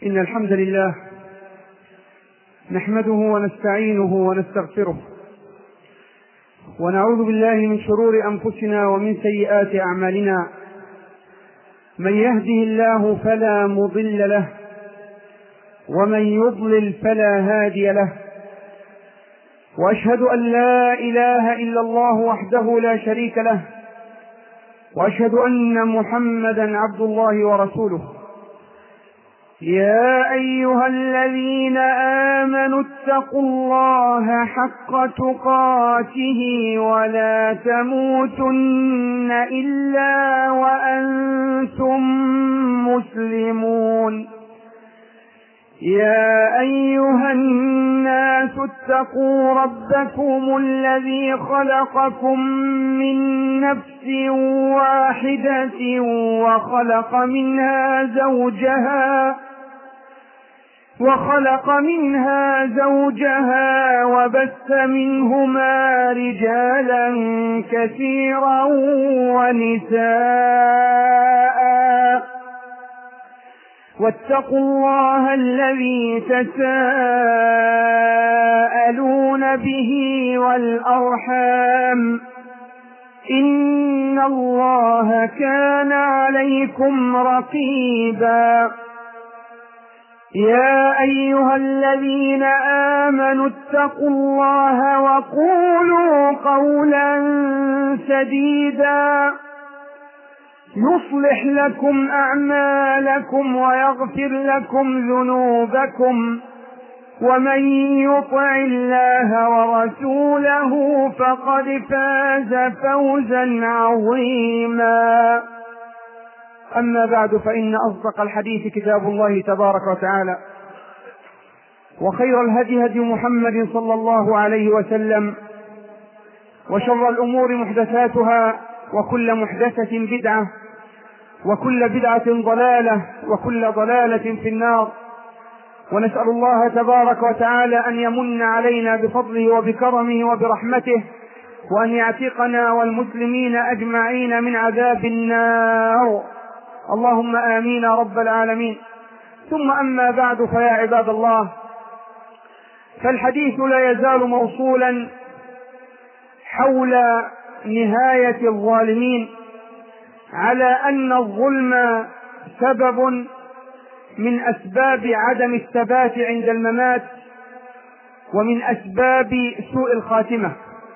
إن الحمد لله نحمده ونستعينه ونستغفره ونعوذ بالله من شرور أنفسنا ومن سيئات أعمالنا. من يهده الله فلا مضل له ومن يضلل فلا هادي له، وأشهد أن لا إله إلا الله وحده لا شريك له، وأشهد أن محمدا عبد الله ورسوله. يا أيها الذين آمنوا اتقوا الله حق تقاته ولا تموتن إلا وأنتم مسلمون. يا أيها الناس اتقوا ربكم الذي خلقكم من نفس واحدة وخلق منها زوجها وبث منهما رجالا كثيرا ونساء، واتقوا الله الذي تساءلون به والأرحام، إن الله كان عليكم رقيبا. يا أيها الذين آمنوا اتقوا الله وقولوا قولا سديدا يصلح لكم أعمالكم ويغفر لكم ذنوبكم، ومن يطع الله ورسوله فقد فاز فوزا عظيما. أما بعد، فإن أصدق الحديث كتاب الله تبارك وتعالى، وخير الهدي هدي محمد صلى الله عليه وسلم، وشر الأمور محدثاتها، وكل محدثة بدعة، وكل بدعة ضلالة، وكل ضلالة في النار. ونسأل الله تبارك وتعالى أن يمن علينا بفضله وبكرمه وبرحمته، وأن يعتقنا والمسلمين أجمعين من عذاب النار، اللهم آمين رب العالمين. ثم أما بعد، فيا عباد الله، فالحديث لا يزال موصولا حول نهاية الظالمين، على أن الظلم سبب من أسباب عدم الثبات عند الممات، ومن أسباب سوء الخاتمة.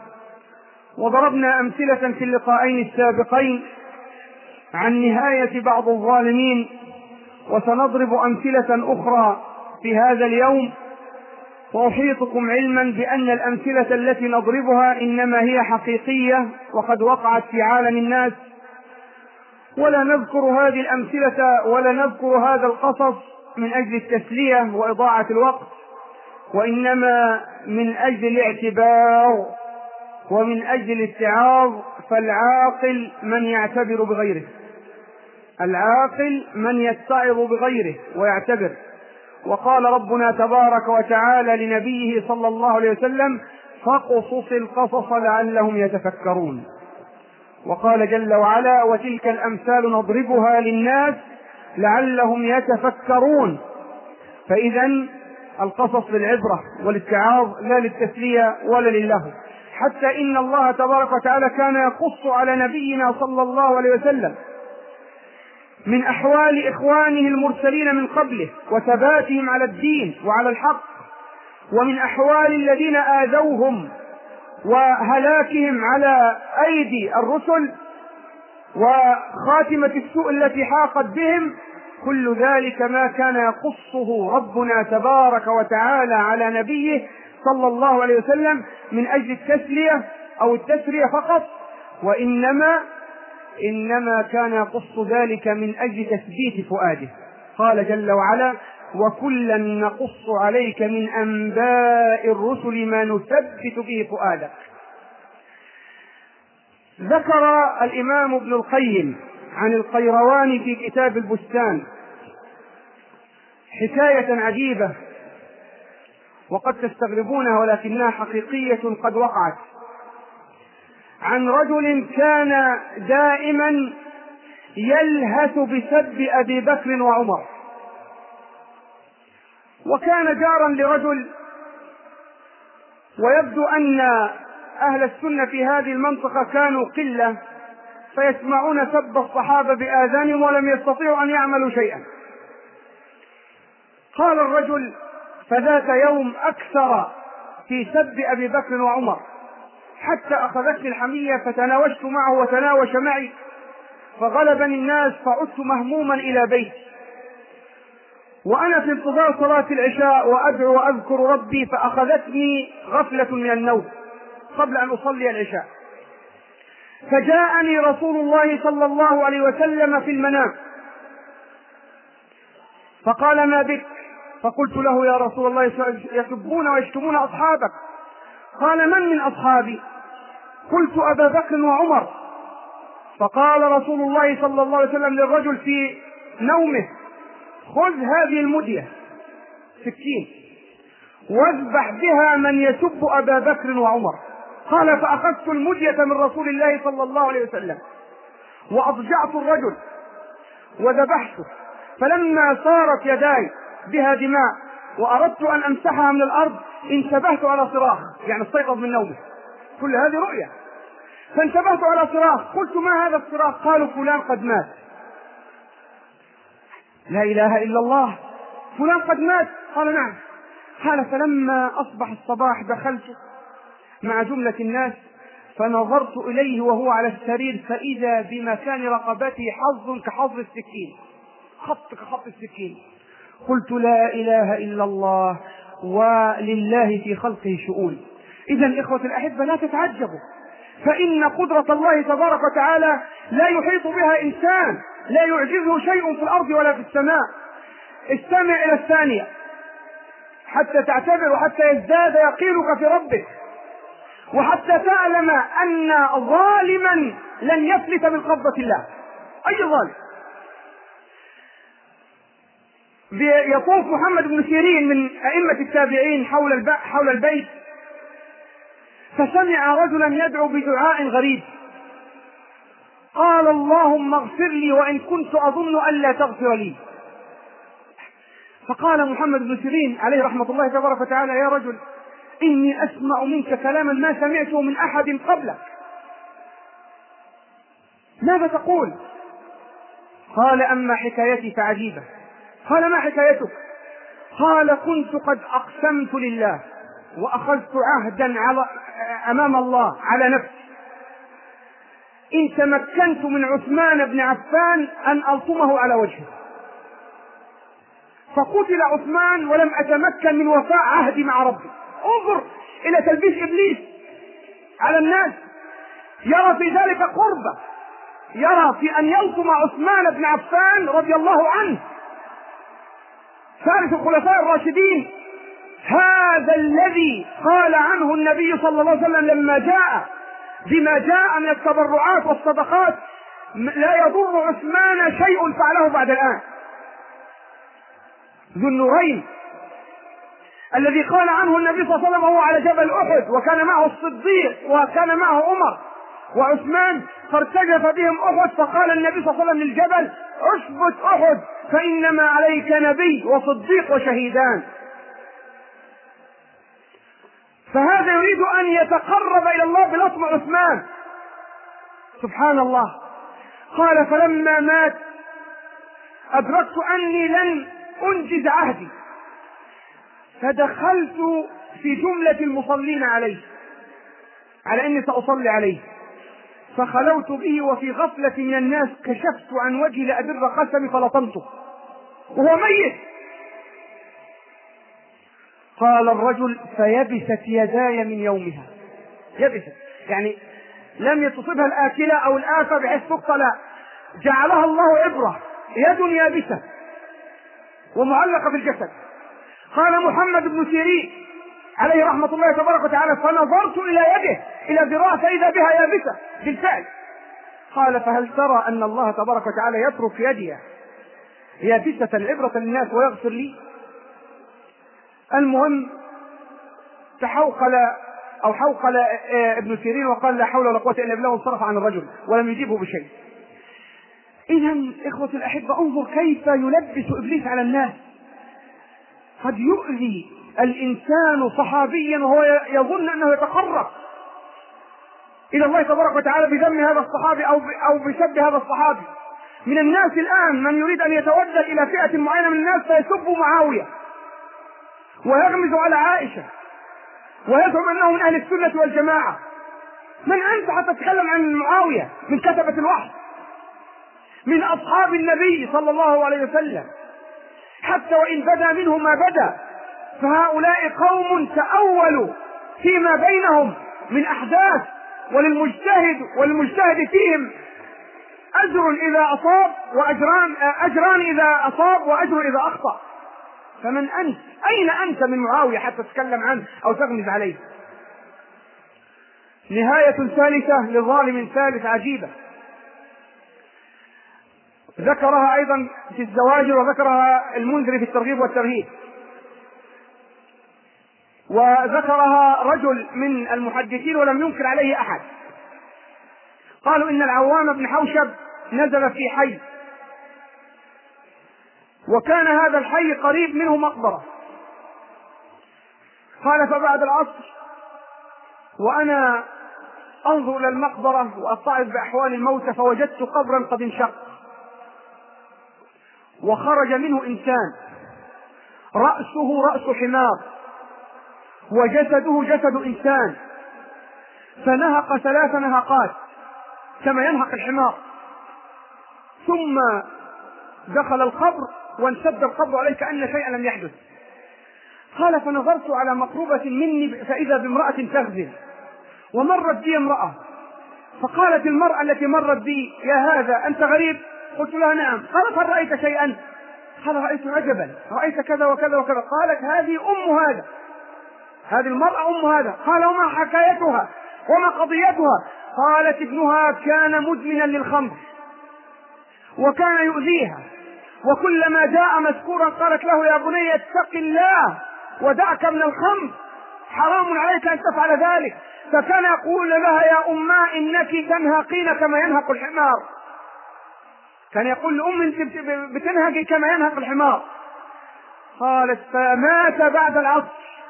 وضربنا أمثلة في اللقاءين السابقين عن نهاية بعض الظالمين، وسنضرب أمثلة أخرى في هذا اليوم. وأحيطكم علما بأن الأمثلة التي نضربها إنما هي حقيقية وقد وقعت في عالم الناس، ولا نذكر هذه الأمثلة ولا نذكر هذا القصص من أجل التسلية وإضاعة الوقت، وإنما من أجل الاعتبار ومن أجل الاتعاظ. فالعاقل من يعتبر بغيره، العاقل من يتعظ بغيره ويعتبر. وقال ربنا تبارك وتعالى لنبيه صلى الله عليه وسلم: فاقصص القصص لعلهم يتفكرون. وقال جل وعلا: وتلك الأمثال نضربها للناس لعلهم يتفكرون. فإذا القصص للعبرة والاتعاظ، لا للتسلية ولا للهو. حتى إن الله تبارك وتعالى كان يقص على نبينا صلى الله عليه وسلم من أحوال إخوانه المرسلين من قبله وثباتهم على الدين وعلى الحق، ومن أحوال الذين آذوهم وهلاكهم على أيدي الرسل وخاتمة السوء التي حاقت بهم. كل ذلك ما كان يقصه ربنا تبارك وتعالى على نبيه صلى الله عليه وسلم من أجل التسلية أو التسرية فقط، وإنما كان يقص ذلك من أجل تثبيت فؤاده. قال جل وعلا: وكلا نقص عليك من أنباء الرسل ما نثبت به فؤادك. ذكر الإمام ابن القيم عن القيرواني في كتاب البستان حكاية عجيبة وقد تستغربونها، ولكنها حقيقية قد وقعت، عن رجل كان دائما يلهث بسب أبي بكر وعمر، وكان جارا لرجل، ويبدو أن أهل السنة في هذه المنطقة كانوا قلة فيسمعون سب الصحابة بآذانهم ولم يستطيعوا أن يعملوا شيئا. قال الرجل: فذات يوم أكثر في سب أبي بكر وعمر حتى أخذتني الحمية فتناوشت معه وتناوش معي، فغلبني الناس فعدت مهموما إلى بيتي، وأنا في انتظار صلاة العشاء وأدعو وأذكر ربي، فأخذتني غفلة من النوم قبل أن أصلي العشاء، فجاءني رسول الله صلى الله عليه وسلم في المنام فقال: ما بك؟ فقلت له: يا رسول الله يسبون ويشتمون أصحابك. قال: من أصحابي؟ قلت: أبا بكر وعمر. فقال رسول الله صلى الله عليه وسلم للرجل في نومه: خذ هذه المدية، سكين، واذبح بها من يسب أبا بكر وعمر. قال: فأخذت المدية من رسول الله صلى الله عليه وسلم وأضجعت الرجل وذبحته، فلما صارت يداي بها دماء وأردت أن أمسحها من الأرض انتبهت على صراخ، يعني استيقظ من نومه، كل هذه رؤيا، فانتبهت على صراخ، قلت: ما هذا الصراخ؟ قالوا: فلان قد مات. لا إله إلا الله، فلان قد مات؟ قال: نعم. قال: فلما أصبح الصباح دخلت مع جملة الناس فنظرت إليه وهو على السرير، فإذا بمكان رقبته حظ كحظ السكين، خط كخط السكين. قلت: لا إله إلا الله، ولله في خلقه شؤون. إذن إخوة الأحبة لا تتعجبوا، فإن قدرة الله تبارك وتعالى لا يحيط بها إنسان، لا يعجزه شيء في الأرض ولا في السماء. استمع إلى الثانية حتى تعتبر وحتى يزداد يقينك في ربك، وحتى تعلم أن ظالما لن يفلت من قبضة الله، أي ظالم. يطوف محمد بن سيرين من أئمة التابعين حول البيت، فسمع رجلا يدعو بدعاء غريب، قال: اللهم اغفر لي وإن كنت أظن أن لا تغفر لي. فقال محمد بن سيرين عليه رحمة الله تبارك وتعالى: يا رجل، إني أسمع منك كلاما ما سمعته من أحد قبلك، ماذا تقول؟ قال: أما حكايتي فعجيبة. قال: ما حكايتك؟ قال: كنت قد أقسمت لله وأخذت عهدا أمام الله على نفسي إن تمكنت من عثمان بن عفان أن ألطمه على وجهه، فقتل عثمان ولم أتمكن من وفاء عهدي مع ربي. انظر إلى تلبيس إبليس على الناس، يرى في ذلك قربة، يرى في أن يلطم عثمان بن عفان رضي الله عنه ثالث الخلفاء الراشدين، هذا الذي قال عنه النبي صلى الله عليه وسلم لما جاء بما جاء من التبرعات والصدقات: لا يضر عثمان شيء فعله بعد الآن. ذو النورين الذي قال عنه النبي صلى الله عليه وسلم وهو على جبل أحد، وكان معه الصديق وكان معه عمر وعثمان، فارتجف بهم أحد، فقال النبي صلى الله عليه وسلم للجبل: اثبت أحد فإنما عليك نبي وصديق وشهيدان. فهذا يريد أن يتقرب إلى الله بلطم عثمان، سبحان الله. قال: فلما مات أدركت أني لن أنجز عهدي، فدخلت في جملة المصلين عليه على أني سأصلي عليه، فخلوت به وفي غفلة من الناس كشفت عن وجهي لأبر قسمي فلطمته وهو ميت. قال الرجل: فيبست يداي من يومها. يبست يعني لم تصبها الآكلة أو الآفة بحيث تقتل، جعلها الله عبرة، يد يابسة ومعلقة في الجسد. قال محمد بن سيرين عليه رحمة الله تبارك وتعالى: فنظرت إلى يده إلى ذراع فإذا بها يابسة بالفعل. قال: فهل ترى أن الله تبارك وتعالى يترك يدي يابسة عبرة للناس ويغفر لي؟ المهم حوقل ابن سيرين وقال: لا حول ولا قوة إلا بالله، وانصرف عن الرجل ولم يجيبه بشيء. إذن إخوة الأحبة، انظر كيف يلبس إبليس على الناس. قد يؤذي الإنسان صحابيا وهو يظن أنه يتقرب إلى الله تبارك وتعالى بذم هذا الصحابي أو بسب هذا الصحابي. من الناس الآن من يريد أن يتوجه إلى فئة معينة من الناس فيسب معاوية ويغمز على عائشة ويزعم أنه من أهل السنة والجماعة. من أنت حتى تتكلم عن معاوية؟ من كتبة الوحي، من أصحاب النبي صلى الله عليه وسلم، حتى وإن بدا منه ما بدا، فهؤلاء قوم تأولوا فيما بينهم من أحداث، وللمجتهد فيهم أجر إذا أصاب أجران إذا أصاب وأجر إذا أخطأ. فمن أنت؟ أين أنت من معاوية حتى تتكلم عنه أو تغمز عليه؟ نهاية ثالثة لظالم ثالث عجيبة ذكرها أيضا في الزواجر وذكرها المنذري في الترغيب والترهيب، وذكرها رجل من المحدثين ولم ينكر عليه أحد. قالوا إن العوام بن حوشب نزل في حي، وكان هذا الحي قريب منه مقبرة. قال فبعد العصر وأنا أنظر إلى المقبرة وأتعظ بأحوال الموتى فوجدت قبرا قد انشق وخرج منه إنسان رأسه رأس حمار وجسده جسد إنسان، فنهق 3 نهقات كما ينهق الحمار، ثم دخل القبر وانسد القبر عليه كأن شيئا لم يحدث. قال فنظرت على مقربة مني فإذا بامرأة تغزل، ومرت بي امرأة، فقالت المرأة التي مرت بي يا هذا أنت غريب؟ قلت لها نعم. قالت هل رأيت شيئا؟ قال رأيت عجبا، رأيت كذا وكذا وكذا. قالت هذه أم هذا، هذه المرأة أم هذا. قال وما حكايتها وما قضيتها؟ قالت ابنها كان مدمنا للخمر وكان يؤذيها، وكلما جاء مذكورا قالت له يا بني اتق الله ودعك من الخمر، حرام عليك أن تفعل ذلك. فكان يقول لها يا أماه إنك تنهقين كما ينهق الحمار. كان يقول لأم انت بتنهقي كما ينهق الحمار. قالت فمات بعد العصر،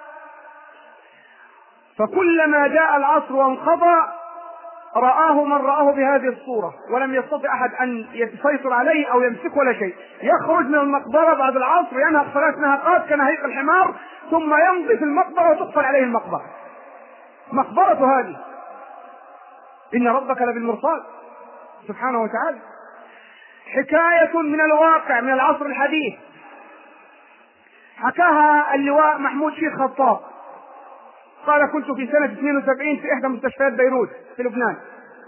فكلما جاء العصر وانقضى رآه من رآه بهذه الصورة، ولم يستطع أحد أن يسيطر عليه أو يمسكه ولا شيء. يخرج من المقبرة بعد العصر ينهق 3 نهقات كنهيق الحمار، ثم يمضي في المقبرة وتقفل عليه المقبرة. مقبرة هذه إن ربك لبالمرصاد سبحانه وتعالى. حكاية من الواقع من العصر الحديث حكاها اللواء محمود شيخ خطاب. قال كنت في سنة 72 في إحدى مستشفيات بيروت في لبنان،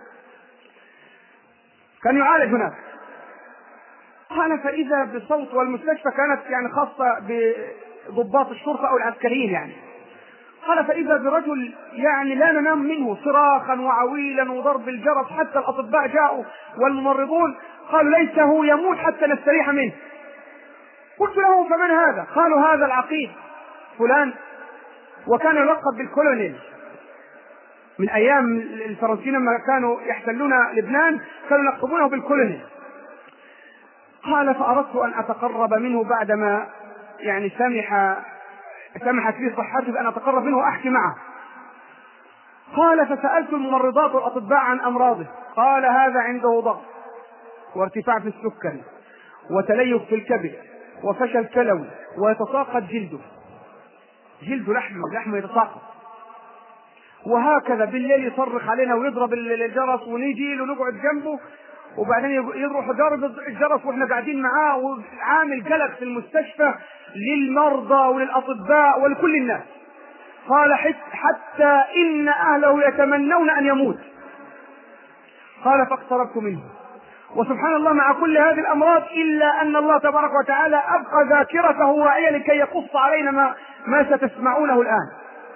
كان يعالج هناك. قال فإذا بصوت، والمستشفى كانت يعني خاصة بضباط الشرطة أو العسكريين يعني. قال فإذا برجل يعني لا ننام منه، صراخا وعويلا وضرب الجرس، حتى الأطباء جاءوا والممرضون قالوا ليته يموت حتى نستريح منه. قلت له فمن هذا؟ قالوا هذا العقيد فلان، وكان يلقب بالكولونيل. من أيام الفرنسيين لما كانوا يحتلون لبنان كانوا يلقبونه بالكولونيل. قال فأردت أن أتقرب منه بعدما يعني سمحت لي صحته بأن أتقرب منه وأحكي معه. قال فسألت الممرضات والأطباء عن أمراضه. قال هذا عنده ضغط وارتفاع في السكري وتليف في الكبد وفشل كلوي ويتساقط جلده لحمه يتساقط، وهكذا بالليل يصرخ علينا ويضرب الجرس ونيجي له نقعد جنبه، وبعدين يروح ضارب الجرس واحنا قاعدين معاه، وعامل قلق في المستشفى للمرضى وللأطباء ولكل الناس. قال حتى إن أهله يتمنون أن يموت. قال فاقتربت منه، وسبحان الله مع كل هذه الأمراض إلا أن الله تبارك وتعالى أبقى ذاكرته واعية لكي يقص علينا ما ستسمعونه الآن.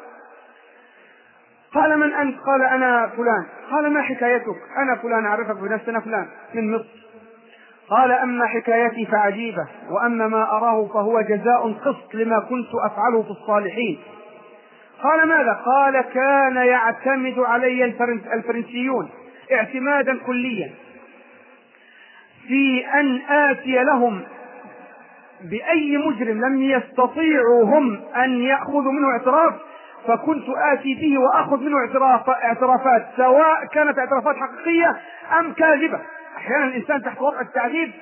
قال من أنت؟ قال أنا فلان. قال ما حكايتك؟ أنا فلان أعرفك بنفسي، أنا فلان من مصر. قال أما حكايتي فعجيبة، وأما ما أراه فهو جزاء قسط لما كنت أفعله في الصالحين. قال ماذا؟ قال كان يعتمد علي الفرنسيون اعتمادا كليا في أن آتي لهم بأي مجرم لم يستطيعوا هم أن يأخذوا منه اعتراف، فكنت آتي به وأخذ منه اعترافات، سواء كانت اعترافات حقيقية أم كاذبة. أحيانا الإنسان تحت وضع التعذيب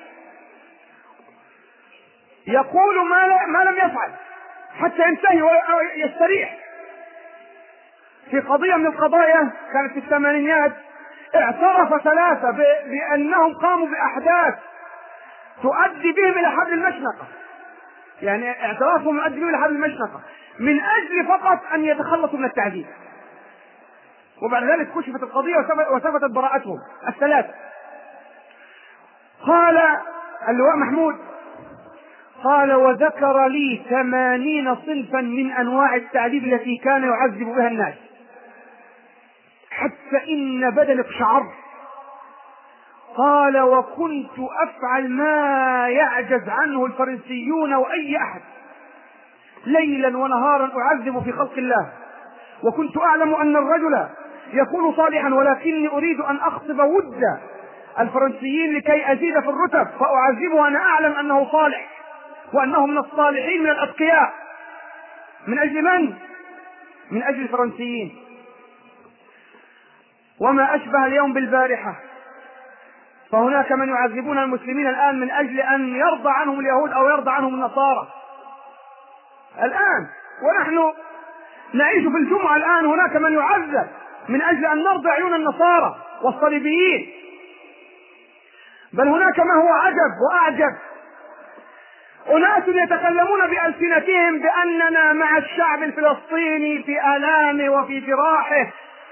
يقول ما لم يفعل حتى ينتهي ويستريح. في قضية من القضايا كانت في الثمانينات اعترف 3 بأنهم قاموا بأحداث تؤدي بهم إلى حبل المشنقة، يعني اعترافهم يؤدي بهم إلى حبل المشنقة من أجل فقط أن يتخلصوا من التعذيب. وبعد ذلك كشفت القضية وثبتت براءتهم ال3. قال اللواء محمود قال: وذكر لي 80 صنفا من أنواع التعذيب التي كان يعذب بها الناس، حتى إن بدني اقشعر. قال: وكنت أفعل ما يعجز عنه الفرنسيون وأي أحد، ليلا ونهارا أعذب في خلق الله، وكنت أعلم أن الرجل يكون صالحا، ولكني أريد أن أخطب ود الفرنسيين لكي أزيد في الرتب، فأعذبه وأنا أعلم أنه صالح وأنه من الصالحين من الأتقياء. من أجل من؟ من أجل الفرنسيين. وما أشبه اليوم بالبارحة، فهناك من يعذبون المسلمين الآن من أجل أن يرضى عنهم اليهود أو يرضى عنهم النصارى الآن، ونحن نعيش في الجمعة الآن هناك من يعذب من أجل أن نرضى عيون النصارى والصليبيين. بل هناك ما هو عجب وأعجب، أناس يتكلمون بألسنتهم بأننا مع الشعب الفلسطيني في آلامه وفي جراحه،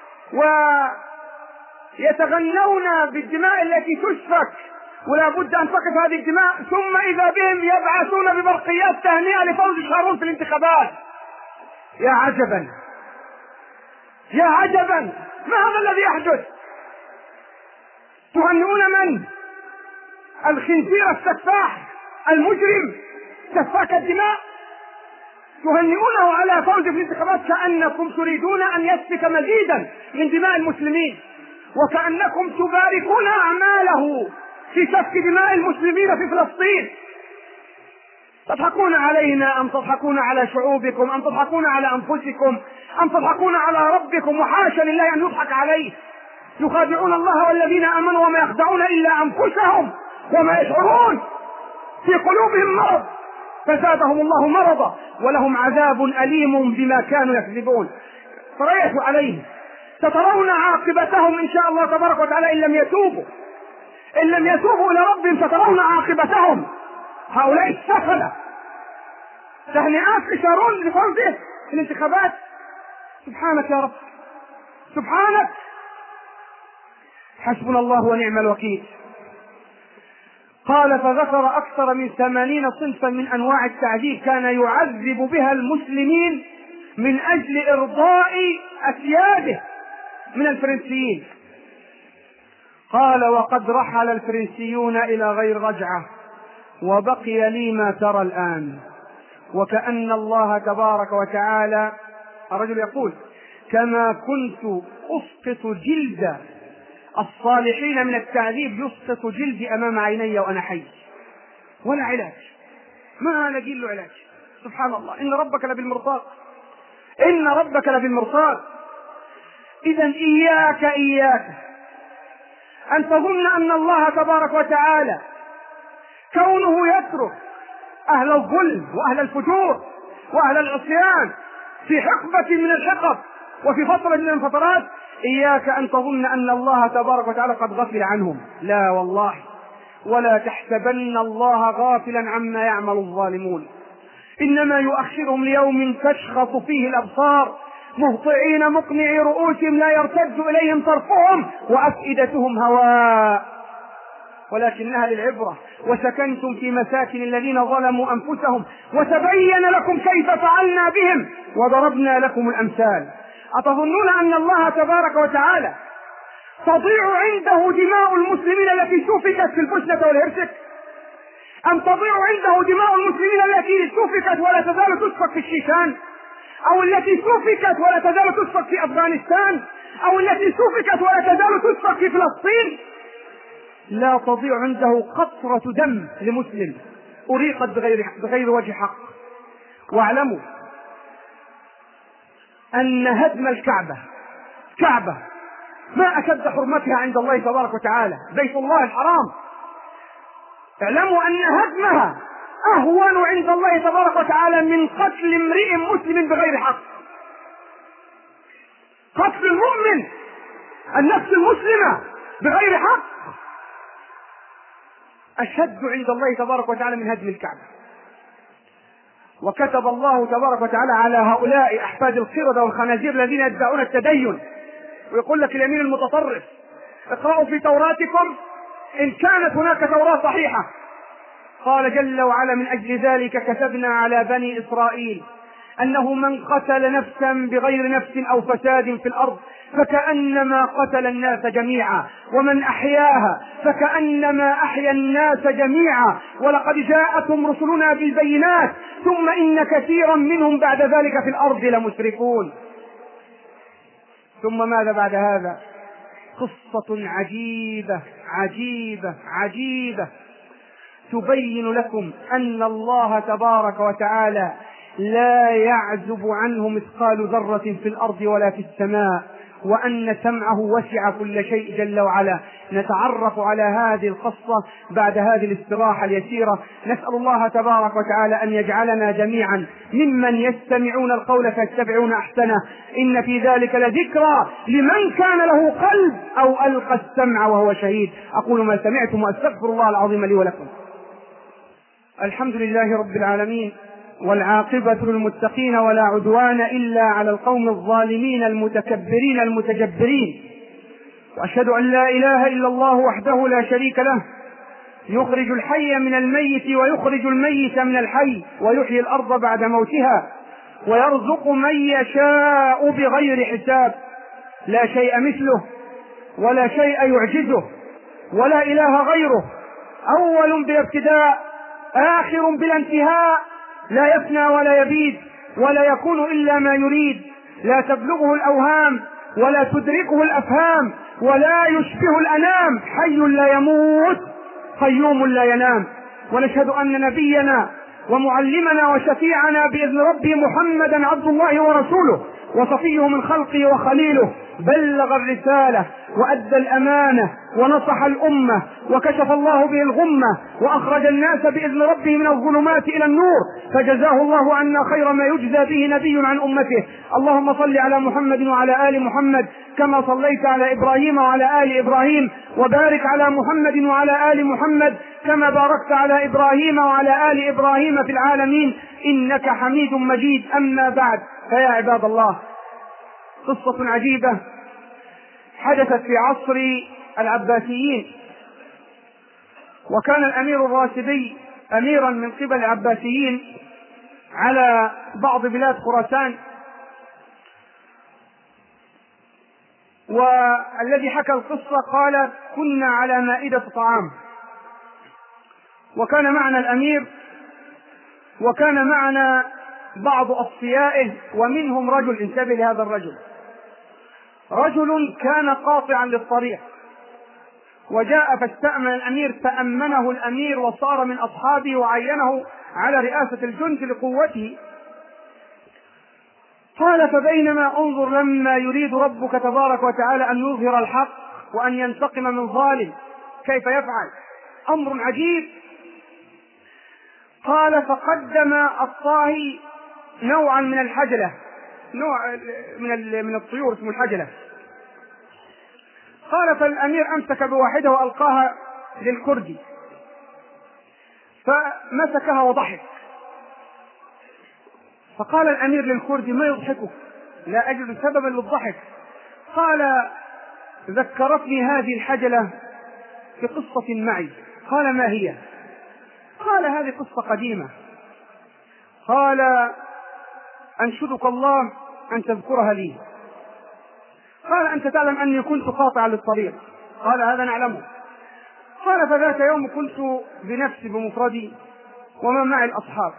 ويتغنون بالدماء التي تسفك ولا بد أن تقف هذه الدماء، ثم إذا بهم يبعثون ببرقيات تهنئة لفوز شارون في الانتخابات. يا عجبا يا عجبا، ما هذا الذي يحدث؟ تهنئون من؟ الخنزير السفاح المجرم سفاك الدماء، تهنئونه على فوز في الانتخابات، كأنكم تريدون أن يسفك مزيدا من دماء المسلمين، وكأنكم تباركون أعماله في سفك دماء المسلمين في فلسطين. تضحكون علينا أم تضحكون على شعوبكم أم تضحكون على أنفسكم أم تضحكون على ربكم؟ وحاشا لله أن يضحك عليه. يخادعون الله والذين آمنوا وما يخدعون إلا أنفسهم وما يشعرون، في قلوبهم مرض فزادهم الله مرضا ولهم عذاب أليم بما كانوا يكذبون. فريحوا عليه، سترون عاقبتهم إن شاء الله تبارك وتعالى. إن لم يتوبوا إلى ربهم سترون عاقبتهم. هؤلاء السفلة تهنئات لشارون لفوزه في الانتخابات. سبحانك يا رب، سبحانك. حسبنا الله ونعم الوكيل. قال: فذكر أكثر من 80 صنفا من أنواع التعذيب كان يعذب بها المسلمين من أجل إرضاء أسياده من الفرنسيين. قال: وقد رحل الفرنسيون إلى غير رجعة، وبقي لي ما ترى الآن، وكأن الله تبارك وتعالى. الرجل يقول: كما كنت أسقط جلد الصالحين من التعذيب يسقط جلدي أمام عيني وأنا حي، ولا علاج، ما لقي له علاج. سبحان الله، إن ربك لبالمرصاد، إن ربك لبالمرصاد. إذا إياك أن تظن أن الله تبارك وتعالى كونه يترك أهل الظلم وأهل الفجور وأهل العصيان في حقبة من الحقب وفي فترة من الفترات، إياك أن تظن أن الله تبارك وتعالى قد غفل عنهم. لا والله، ولا تحسبن الله غافلا عما يعمل الظالمون، إنما يؤخرهم ليوم تشخص فيه الأبصار مهطعين مقنعي رؤوسهم لا يرتد إليهم طرفهم وأفئدتهم هواء، ولكنها للعبرة. وسكنتم في مساكن الذين ظلموا أنفسهم وتبين لكم كيف فعلنا بهم وضربنا لكم الأمثال. أتظنون أن الله تبارك وتعالى تضيع عنده دماء المسلمين التي سفكت في البوسنة والهرسك؟ أم تضيع عنده دماء المسلمين التي سفكت ولا تزال تسفك في الشيشان، أو التي سفكت ولا تزال تسفك في أفغانستان، أو التي سفكت ولا تزال تسفك في فلسطين؟ لا تضيع عنده قطرة دم لمسلم أريقت بغير وجه حق. واعلموا أن هدم كعبة ما أشد حرمتها عند الله تبارك وتعالى، بيت الله الحرام. اعلموا أن هدمها أهون عند الله تبارك وتعالى من قتل امرئ مسلم بغير حق. قتل المؤمن، النفس المسلمة بغير حق، أشد عند الله تبارك وتعالى من هدم الكعبة. وكتب الله تبارك وتعالى على هؤلاء أحفاد القردة والخنازير الذين يدعون التدين، ويقول لك اليمين المتطرف: اقرأوا في توراتكم إن كانت هناك توراة صحيحة. قال جل وعلا: من أجل ذلك كتبنا على بني إسرائيل أنه من قتل نفسا بغير نفس أو فساد في الأرض فكأنما قتل الناس جميعا، ومن أحياها فكأنما أحيا الناس جميعا، ولقد جاءتهم رسلنا بالبينات ثم إن كثيرا منهم بعد ذلك في الأرض لمسرفون. ثم ماذا بعد هذا؟ قصة عجيبة عجيبة عجيبة تبين لكم أن الله تبارك وتعالى لا يعزب عنه مثقال ذرة في الأرض ولا في السماء، وأن سمعه وسع كل شيء جل وعلا. نتعرف على هذه القصة بعد هذه الاستراحة اليسيرة. نسأل الله تبارك وتعالى أن يجعلنا جميعا ممن يستمعون القول فيتبعون أحسنه. إن في ذلك لذكرى لمن كان له قلب أو ألقى السمع وهو شهيد. أقول ما سمعتم وأستغفر الله العظيم لي ولكم. الحمد لله رب العالمين، والعاقبة للمتقين، ولا عدوان إلا على القوم الظالمين المتكبرين المتجبرين. وأشهد أن لا إله إلا الله وحده لا شريك له، يخرج الحي من الميت ويخرج الميت من الحي، ويحيي الأرض بعد موتها، ويرزق من يشاء بغير حساب. لا شيء مثله ولا شيء يعجزه ولا إله غيره، أول بلا ابتداء آخر بلا انتهاء، لا يفنى ولا يبيد ولا يكون إلا ما يريد، لا تبلغه الأوهام ولا تدركه الأفهام، ولا يشبه الأنام، حي لا يموت قيوم لا ينام. ونشهد أن نبينا ومعلمنا وشفيعنا بإذن ربه محمدا عبد الله ورسوله وصفيه من خلقه وخليله، بلغ الرسالة وأدى الأمانة ونصح الأمة وكشف الله به الغمة، وأخرج الناس بإذن ربه من الظلمات إلى النور، فجزاه الله عنا خير ما يجزى به نبي عن أمته. اللهم صل على محمد وعلى آل محمد كما صليت على إبراهيم وعلى آل إبراهيم، وبارك على محمد وعلى آل محمد كما باركت على إبراهيم وعلى آل إبراهيم في العالمين إنك حميد مجيد. أما بعد، فيا عباد الله، قصة عجيبة حدثت في عصر العباسيين، وكان الأمير الراشدي أميرا من قبل العباسيين على بعض بلاد خراسان. والذي حكى القصة قال: كنا على مائدة طعام، وكان معنا الأمير، وكان معنا بعض أصفيائه، ومنهم رجل انتبه لهذا الرجل، رجل كان قاطعا للطريق، وجاء فاستأمن الأمير، فأمنه الأمير وصار من أصحابه وعينه على رئاسة الجند لقوته. قال: فبينما أنظر لما يريد ربك تبارك وتعالى أن يظهر الحق وأن ينتقم من ظالم، كيف يفعل؟ أمر عجيب. قال: فقدم الطاهي نوعا من الحجلة، نوع من الطيور اسمه الحجلة. قال: فالأمير أمسك بواحدة وألقاها للكردي، فمسكها وضحك. فقال الأمير للكردي: ما يضحكك؟ لا أجد سببا للضحك. قال: ذكرتني هذه الحجلة في قصة معي. قال: ما هي؟ قال: هذه قصة قديمة. قال: أنشدك الله أن تذكرها لي. قال: أنت تعلم أني كنت قاطعا للطريق. قال: هذا نعلمه. قال: فذات يوم كنت بنفسي بمفردي وما معي الأصحاب،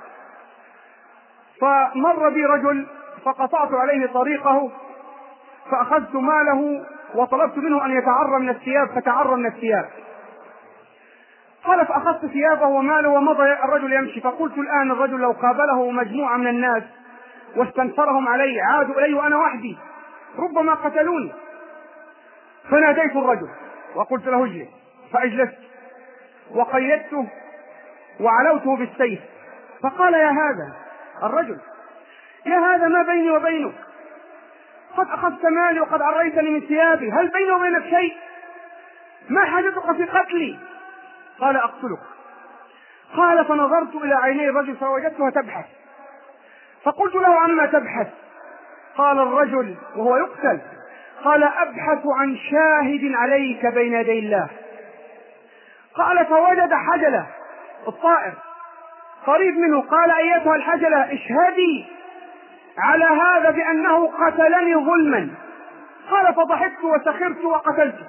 فمر بي رجل فقطعت عليه طريقه، فأخذت ماله وطلبت منه أن يتعرى من الثياب، فتعرى من الثياب. قال فأخذت ثيابه وماله ومضى الرجل يمشي. فقلت الآن الرجل لو قابله مجموعة من الناس واستنصرهم علي عادوا إلي وأنا وحدي ربما قتلوني. فناديت الرجل وقلت له اجلس، فأجلست وقيدته وعلوته بالسيف. فقال يا هذا الرجل، يا هذا ما بيني وبينك؟ قد أخذت مالي وقد عريتني من ثيابي، هل بيني وبينك شيء؟ ما حاجتك في قتلي؟ قال أقتلك. قال فنظرت إلى عيني الرجل فوجدتها تبحث. فقلت له عما تبحث؟ قال الرجل وهو يقتل، قال أبحث عن شاهد عليك بين يدي الله. قال فوجد حجلة الطائر قريب منه، قال أيتها الحجلة اشهدي على هذا بأنه قتلني ظلما. قال فضحكت وسخرت وقتلته.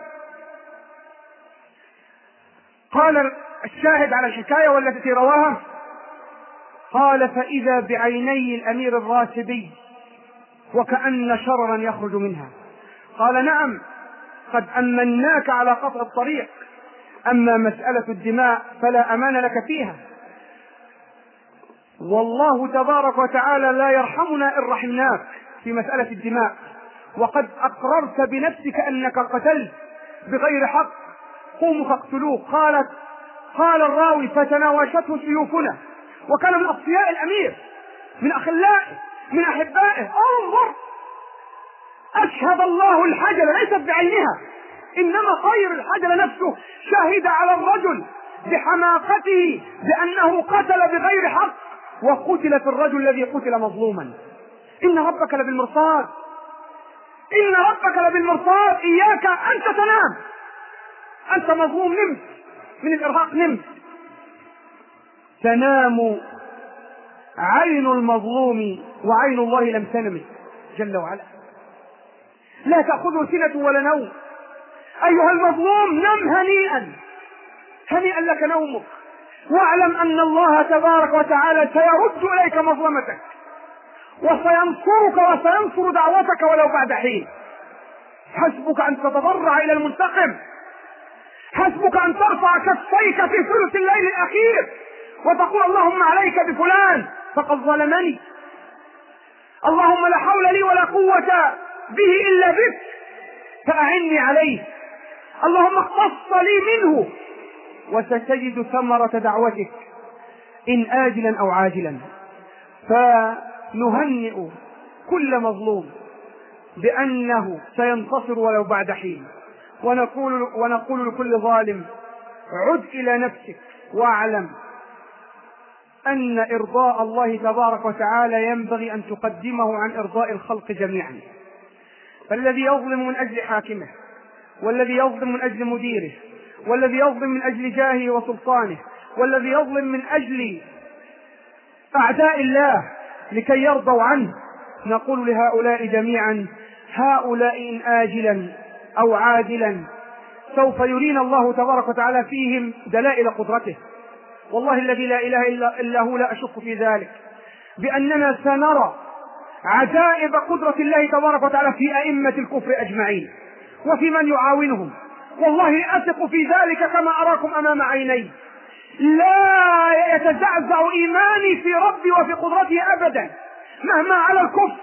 قال الشاهد على الحكاية والتي رواها، قال فإذا بعيني الأمير الراسبي وكأن شررا يخرج منها. قال نعم قد أمناك على قطع الطريق، أما مسألة الدماء فلا أمان لك فيها، والله تبارك وتعالى لا يرحمنا إن رحمناك في مسألة الدماء، وقد أقررت بنفسك أنك قتلت بغير حق، قوموا فاقتلوه. قال الراوي فتناوشته سيوفنا، وكان من أصفياء الأمير من أخلائه من أحبائه. انظر، أشهد الله الحجل ليست بعينها، إنما طير الحجل نفسه شهد على الرجل بحماقته بأنه قتل بغير حق، وقتل في الرجل الذي قتل مظلوما. إن ربك لبالمرصاد، إن ربك لبالمرصاد. إياك أن تنام، أنت مظلوم، نمت من الإرهاق، نمت. تنام عين المظلوم وعين الله لم تنم جل وعلا، لا تأخذه سنة ولا نوم. أيها المظلوم نم هنيئا، هنيئا لك نومك، واعلم أن الله تبارك وتعالى سيرد إليك مظلمتك وسينصرك وسينصر دعوتك ولو بعد حين. حسبك أن تتضرع إلى المنتقم، حسبك أن ترفع كفيك في ثلث الليل الأخير وتقول اللهم عليك بفلان فقد ظلمني، اللهم لا حول لي ولا قوة به إلا بك فأعني عليه، اللهم اقتص لي منه، وستجد ثمرة دعوتك إن آجلا أو عاجلا. فنهنئ كل مظلوم بأنه سينتصر ولو بعد حين، ونقول لكل ظالم عد إلى نفسك واعلم أن إرضاء الله تبارك وتعالى ينبغي أن تقدمه عن إرضاء الخلق جميعا. فالذي يظلم من أجل حاكمه، والذي يظلم من أجل مديره، والذي يظلم من أجل جاهه وسلطانه، والذي يظلم من أجل أعداء الله لكي يرضوا عنه، نقول لهؤلاء جميعا هؤلاء إن آجلا أو عاجلا سوف يرينا الله تبارك وتعالى فيهم دلائل قدرته. والله الذي لا إله إلا هو لا أشك في ذلك بأننا سنرى عجائب قدرة الله تبارك وتعالى في أئمة الكفر أجمعين وفي من يعاونهم. والله أثق في ذلك كما أراكم أمام عيني، لا يتزعزع إيماني في ربي وفي قدرته أبدا، مهما على الكفر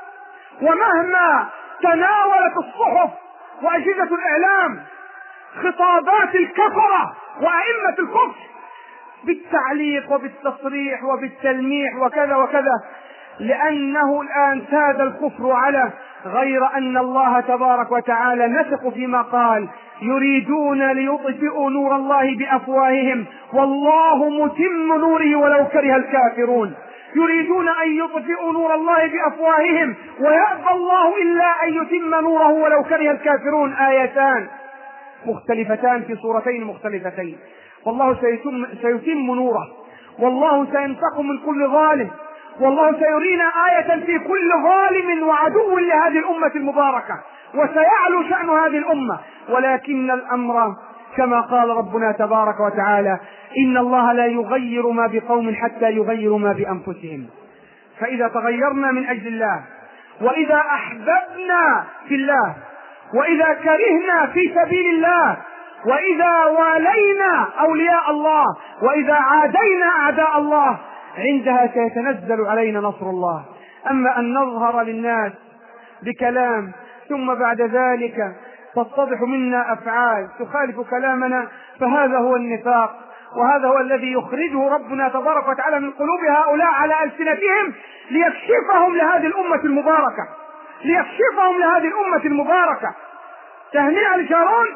ومهما تناولت الصحف وأجهزة الإعلام خطابات الكفرة وأئمة الكفر بالتعليق وبالتصريح وبالتلميح وكذا وكذا، لأنه الآن ساد الكفر على غير أن الله تبارك وتعالى نثق فيما قال يريدون ليطفئوا نور الله بأفواههم والله متم نوره ولو كره الكافرون. يريدون أن يطفئوا نور الله بأفواههم ويأبى الله إلا أن يتم نوره ولو كره الكافرون. آيتان مختلفتان في صورتين مختلفتين. والله سيتم نوره، والله سينتقم من كل ظالم، والله سيرينا آية في كل ظالم وعدو لهذه الأمة المباركة، وسيعلو شأن هذه الأمة. ولكن الأمر كما قال ربنا تبارك وتعالى إن الله لا يغير ما بقوم حتى يغيروا ما بأنفسهم. فإذا تغيرنا من أجل الله، وإذا أحببنا في الله، وإذا كرهنا في سبيل الله، وإذا والينا أولياء الله وإذا عادينا أعداء الله عندها سيتنزل علينا نصر الله. أما أن نظهر للناس بكلام ثم بعد ذلك تتضح منا أفعال تخالف كلامنا، فهذا هو النفاق، وهذا هو الذي يخرجه ربنا تبارك وتعالى من قلوب هؤلاء على ألسنتهم ليكشفهم لهذه الأمة المباركة، ليكشفهم لهذه الأمة المباركة. تهنئة لشارون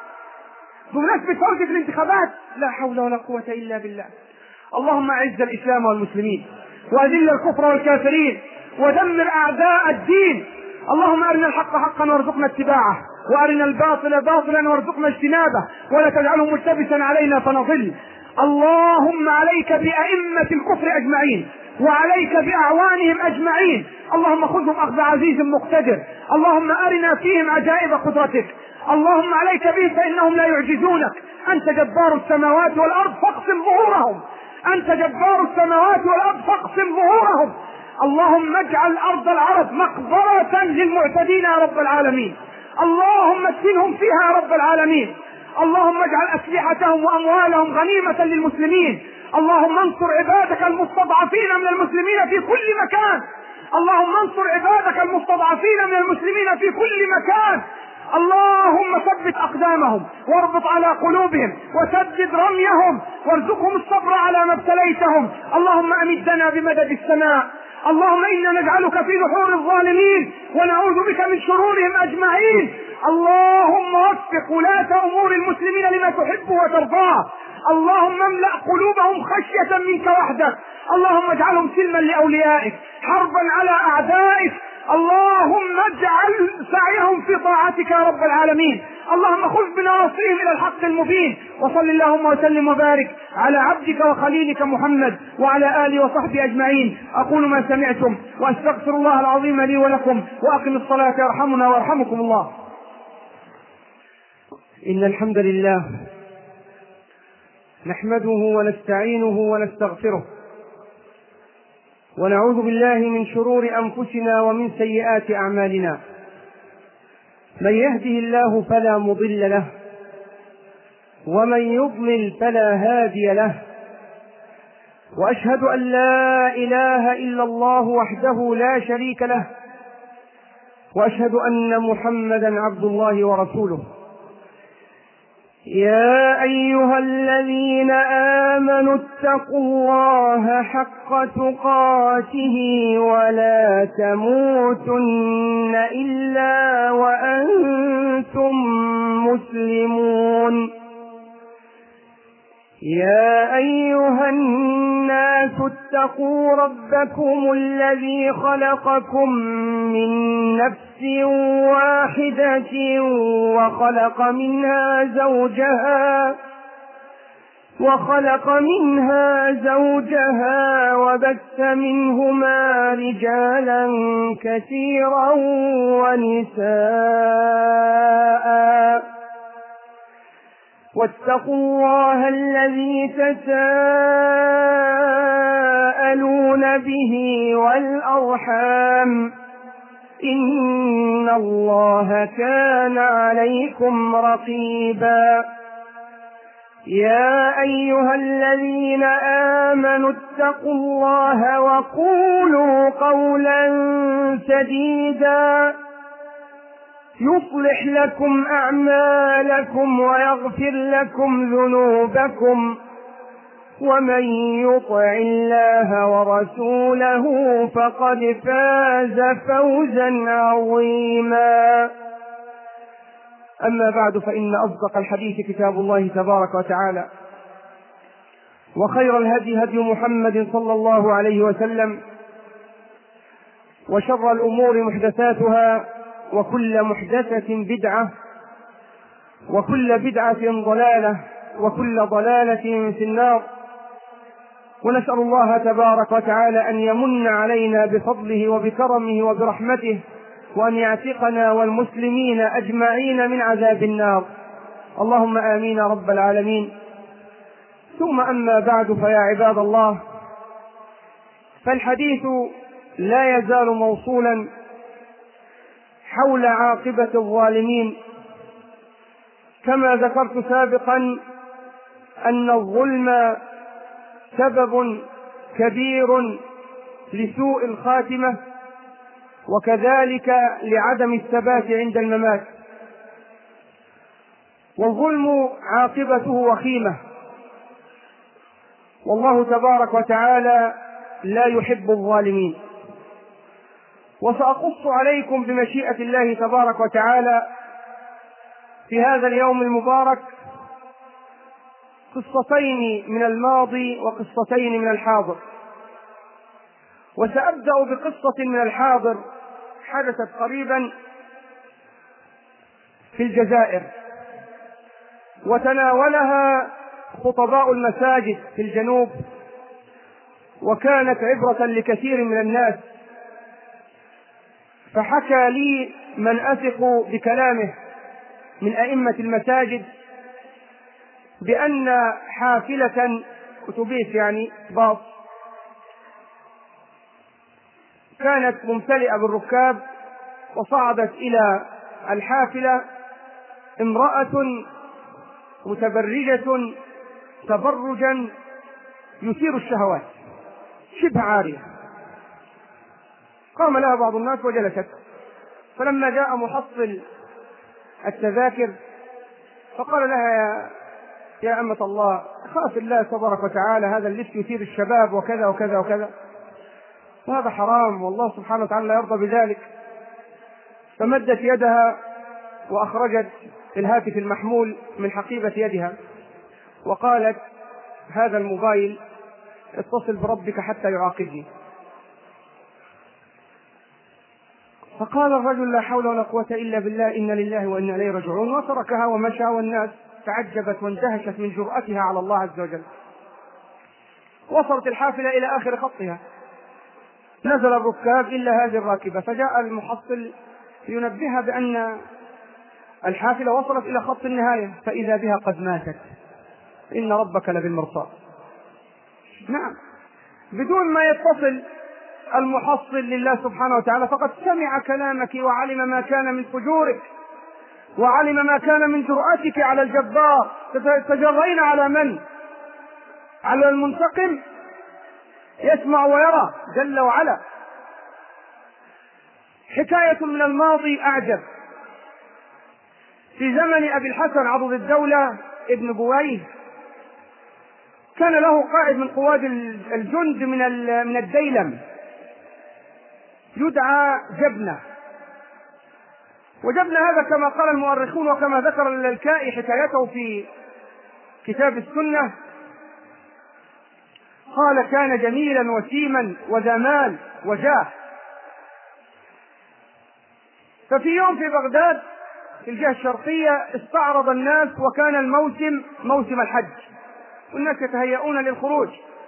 بمناسبة فوزه في الانتخابات، لا حول ولا قوة إلا بالله. اللهم أعز الإسلام والمسلمين وأذل الكفر والكافرين ودمر أعداء الدين. اللهم أرنا الحق حقا وارزقنا اتباعه، وأرنا الباطل باطلا وارزقنا اجتنابه، ولا تجعله ملتبسا علينا فنضل. اللهم عليك بأئمة الكفر أجمعين، وعليك بأعوانهم أجمعين. اللهم خذهم أخذ عزيز مقتدر. اللهم أرنا فيهم عجائب قدرتك. اللهم عليك بهم فإنهم لا يعجزونك. أنت جبار السماوات والأرض فاقسم ظهورهم، أنت جبار السماوات والأرض فاقسم ظهورهم. اللهم اجعل أرض العرب مقبرة للمعتدين يا رب العالمين. اللهم اسكنهم فيها يا رب العالمين. اللهم اجعل أسلحتهم وأموالهم غنيمة للمسلمين. اللهم انصر عبادك المستضعفين من المسلمين في كل مكان. اللهم انصر عبادك المستضعفين من المسلمين في كل مكان. اللهم ثبت أقدامهم واربط على قلوبهم وسدد رميهم وارزقهم الصبر على ما ابتليتهم. اللهم أمدنا بمدد السماء. اللهم إنا نجعلك في نحور الظالمين ونعوذ بك من شرورهم أجمعين. اللهم وفق ولاة أمور المسلمين لما تحب وترضاه. اللهم املأ قلوبهم خشية منك وحدك. اللهم اجعلهم سلما لأوليائك، حربا على أعدائك. اللهم اجعل سعيهم في طاعتك يا رب العالمين. اللهم خذ بنواصيهم إلى الحق المبين. وصل اللهم وسلم وبارك على عبدك وخليلك محمد وعلى آله وصحبه أجمعين. أقول ما سمعتم وأستغفر الله العظيم لي ولكم، وأقم الصلاة يرحمنا ويرحمكم الله. إن الحمد لله نحمده ونستعينه ونستغفره، ونعوذ بالله من شرور أنفسنا ومن سيئات أعمالنا. من يهده الله فلا مضل له، ومن يضلل فلا هادي له. وأشهد أن لا إله إلا الله وحده لا شريك له، وأشهد أن محمدا عبد الله ورسوله. يا أيها الذين آمنوا اتقوا الله حق تقاته ولا تموتن إلا وأنتم مسلمون. يا أيها الناس اتقوا ربكم الذي خلقكم من نفس واحدة وخلق منها زوجها وبث منهما رجالا كثيرا ونساء. واتقوا الله الذي تساءلون به والأرحام، إن الله كان عليكم رقيبا. يا أيها الذين آمنوا اتقوا الله وقولوا قولا سديدا يصلح لكم أعمالكم ويغفر لكم ذنوبكم، ومن يطع الله ورسوله فقد فاز فوزا عظيما. أما بعد، فإن أصدق الحديث كتاب الله تبارك وتعالى، وخير الهدي هدي محمد صلى الله عليه وسلم، وشر الأمور محدثاتها، وكل محدثة بدعة، وكل بدعة ضلالة، وكل ضلالة في النار. ونسأل الله تبارك وتعالى أن يمن علينا بفضله وبكرمه وبرحمته، وأن يعتقنا والمسلمين أجمعين من عذاب النار. اللهم آمين رب العالمين. ثم أما بعد، فيا عباد الله، فالحديث لا يزال موصولا حول عاقبة الظالمين كما ذكرت سابقا أن الظلم سبب كبير لسوء الخاتمة، وكذلك لعدم الثبات عند الممات، والظلم عاقبته وخيمة، والله تبارك وتعالى لا يحب الظالمين. وسأقص عليكم بمشيئة الله تبارك وتعالى في هذا اليوم المبارك قصتين من الماضي وقصتين من الحاضر. وسأبدأ بقصة من الحاضر حدثت قريبا في الجزائر، وتناولها خطباء المساجد في الجنوب، وكانت عبرة لكثير من الناس. فحكى لي من أثق بكلامه من أئمة المساجد بأن حافلة أتوبيس يعني باص كانت ممتلئة بالركاب، وصعدت إلى الحافلة امرأة متبرجة تبرجا يثير الشهوات شبه عارية. قام لها بعض الناس وجلست، فلما جاء محصل التذاكر فقال لها يا أمة الله خاف الله تبارك وتعالى، هذا اللبس يثير الشباب وكذا وكذا وكذا، وهذا حرام والله سبحانه وتعالى لا يرضى بذلك. فمدت يدها وأخرجت الهاتف المحمول من حقيبة يدها وقالت هذا الموبايل اتصل بربك حتى يعاقبني. فقال الرجل لا حول ولا قوة إلا بالله، إن لله وإنا إليه راجعون، وتركها ومشى، والناس تعجبت واندهشت من جرأتها على الله عز وجل. وصلت الحافلة إلى آخر خطها، نزل الركاب إلا هذه الراكبة، فجاء المحصل لينبهها بأن الحافلة وصلت إلى خط النهاية، فإذا بها قد ماتت، إن ربك لبالمرصاد. نعم، بدون ما يتصل المحصل لله سبحانه وتعالى فقد سمع كلامك وعلم ما كان من فجورك وعلم ما كان من جرأتك على الجبار. تجرين على من؟ على المنتقم، يسمع ويرى جل وعلا. حكاية من الماضي أعجب. في زمن أبي الحسن عضد الدولة ابن بويه كان له قائد من قواد الجند من الديلم يدعى جبنة. وجبنة هذا كما قال المؤرخون وكما ذكر اللالكائي حكايته في كتاب السنة، قال كان جميلا وسيما وذا مال وجاه. ففي يوم في بغداد في الجهة الشرقية استعرض الناس، وكان الموسم موسم الحج، والناس يتهيئون للخروج،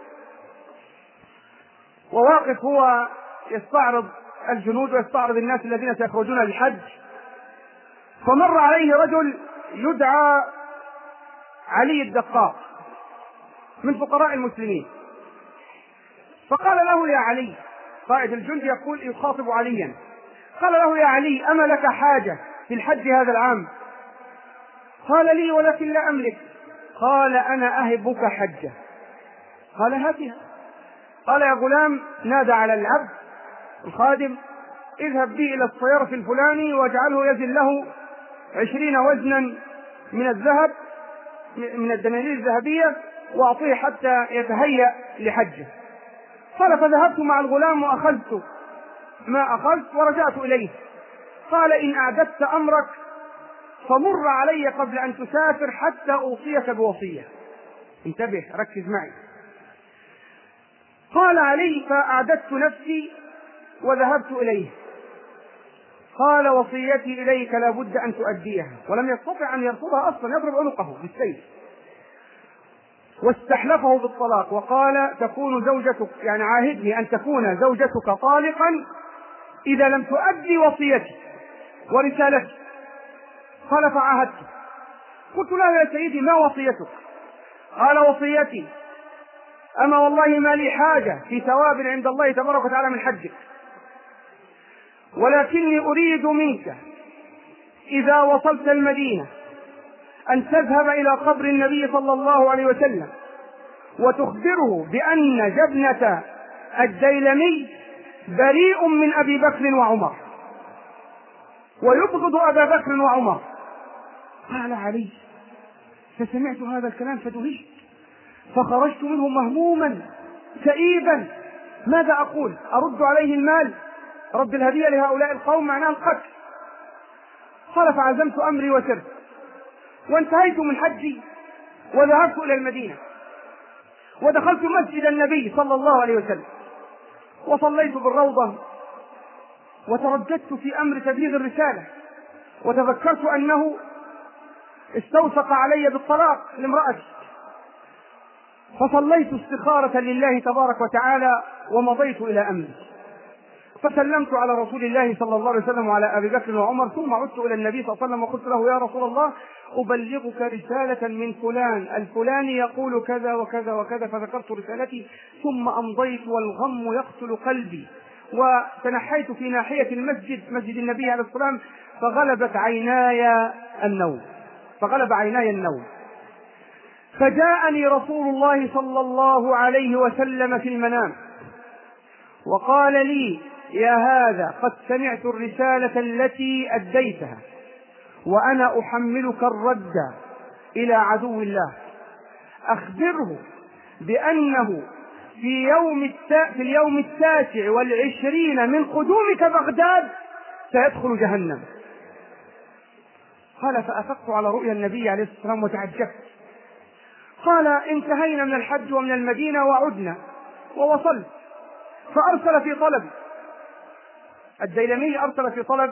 وواقف هو يستعرض الجنود ويستعرض الناس الذين سيخرجون للحج. فمر عليه رجل يدعى علي الدقاق من فقراء المسلمين، فقال له يا علي، قائد الجند يخاطب عليا، قال له يا علي أما لك حاجة في الحج هذا العام؟ قال لي ولكن لا أملك. قال أنا أهبك حجة. قال هاتها. قال يا غلام، نادى على العبد الخادم، اذهب به إلى الصيرف الفلاني واجعله يزن له 20 وزنا من الذهب من الدنانير الذهبية وأعطيه حتى يتهيأ لحجه. قال فذهبت مع الغلام وأخذت ما أخذت ورجعت إليه. قال إن أعددت أمرك فمر علي قبل أن تسافر حتى أوصيك بوصية. انتبه، ركز معي. قال علي فأعددت نفسي وذهبت إليه. قال وصيتي إليك لابد أن تؤديها، ولم يستطع أن يرفضها أصلا، يضرب عنقه بالسيف. واستحلفه بالطلاق وقال تكون زوجتك، يعني عاهدني أن تكون زوجتك طالقا إذا لم تؤدي وصيتي ورسالتي. قال فعاهدت. قلت له يا سيدي ما وصيتك؟ قال وصيتي أما والله ما لي حاجة في ثواب عند الله تبارك وتعالى من حجك، ولكني أريد منك إذا وصلت المدينة أن تذهب إلى قبر النبي صلى الله عليه وسلم وتخبره بأن جبنة الديلمي بريء من أبي بكر وعمر ويبغض أبا بكر وعمر. قال علي: فسمعت هذا الكلام فدهشت، فخرجت منه مهموما كئيبا، ماذا أقول؟ أرد عليه المال، رد الهدية لهؤلاء القوم، معناه القتل. قال: فعزمت أمري وسرت، وانتهيت من حجي وذهبت إلى المدينة، ودخلت مسجد النبي صلى الله عليه وسلم، وصليت بالروضة، وترددت في أمر تبليغ الرسالة، وتذكرت أنه استوثق علي بالطلاق لامرأتي، فصليت استخارة لله تبارك وتعالى ومضيت إلى أمري، فسلمت على رسول الله صلى الله عليه وسلم وعلى أبي بكر وعمر، ثم عدت إلى النبي صلى الله عليه وسلم وقلت له: يا رسول الله، أبلغك رسالة من فلان الفلاني يقول كذا وكذا وكذا، فذكرت رسالتي، ثم أمضيت والغم يقتل قلبي، وتنحيت في ناحية المسجد، مسجد النبي عليه الصلاة والسلام، فغلب عيناي النوم، فجاءني رسول الله صلى الله عليه وسلم في المنام وقال لي: يا هذا، قد سمعت الرسالة التي أديتها، وأنا أحملك الرد إلى عدو الله، أخبره بأنه في اليوم 29 من قدومك بغداد سيدخل جهنم. قال: فأفقت على رؤيا النبي عليه الصلاة والسلام وتعجبت. قال: انتهينا من الحج ومن المدينة وعدنا ووصلت، فأرسل في طلب الديلمي، أرسل في طلب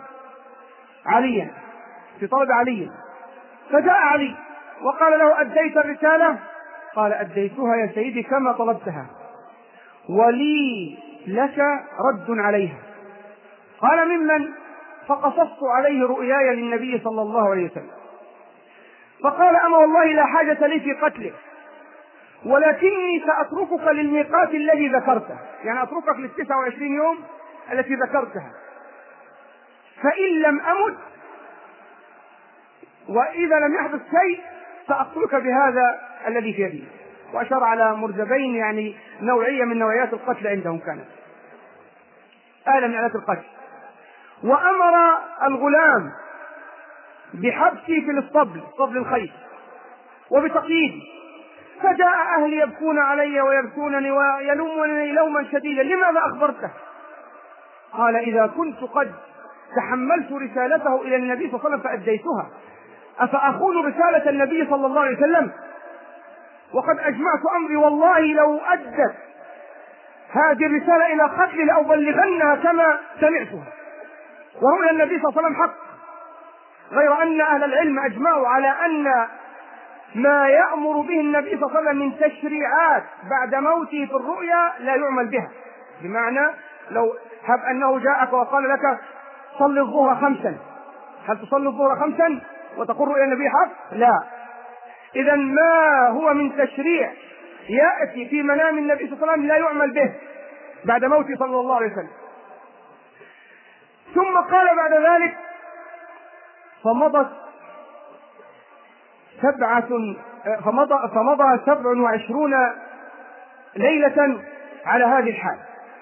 علي، فجاء علي وقال له: أديت الرسالة؟ قال: أديتها يا سيدي كما طلبتها، ولي لك رد عليها. قال: ممن؟ فقصصت عليه رؤياي للنبي صلى الله عليه وسلم. فقال: أما والله لا حاجة لي في قتلك، ولكني سأتركك للميقات الذي ذكرته، يعني أتركك ل29 يوم التي ذكرتها، فإن لم أمت وإذا لم يحدث شيء سأقتلك بهذا الذي في يدي. وأشار على مرزبين، يعني نوعية من نوعيات القتل عندهم كانت، آلة من آلات القتل. وأمر الغلام بحبسي في اسطبل الخيل وبتقييدي، فجاء أهلي يبكون علي ويبكونني ويلومونني لوما شديدا: لماذا أخبرته؟ قال: إذا كنت قد تحملت رسالته إلى النبي صلى الله عليه وسلم فأديتها، أفأخون رسالة النبي صلى الله عليه وسلم؟ وقد أجمعت أمري، والله لو أدت هذه الرسالة إلى قتل لأبلغنها كما سمعتها، ورؤيا النبي صلى الله عليه وسلم حق، غير أن أهل العلم أجمعوا على أن ما يأمر به النبي صلى الله عليه وسلم من تشريعات بعد موته في الرؤيا لا يعمل بها. بمعنى لو هب أنه جاءك وقال لك: صل الظهر 5، هل تصلي الظهر 5 وتقول رؤيا النبي حق؟ لا. إذا ما هو من تشريع يأتي في منام النبي صلى الله عليه وسلم لا يعمل به بعد موته صلى الله عليه وسلم. ثم قال بعد ذلك: فمضى 27 ليلة على هذه الحال.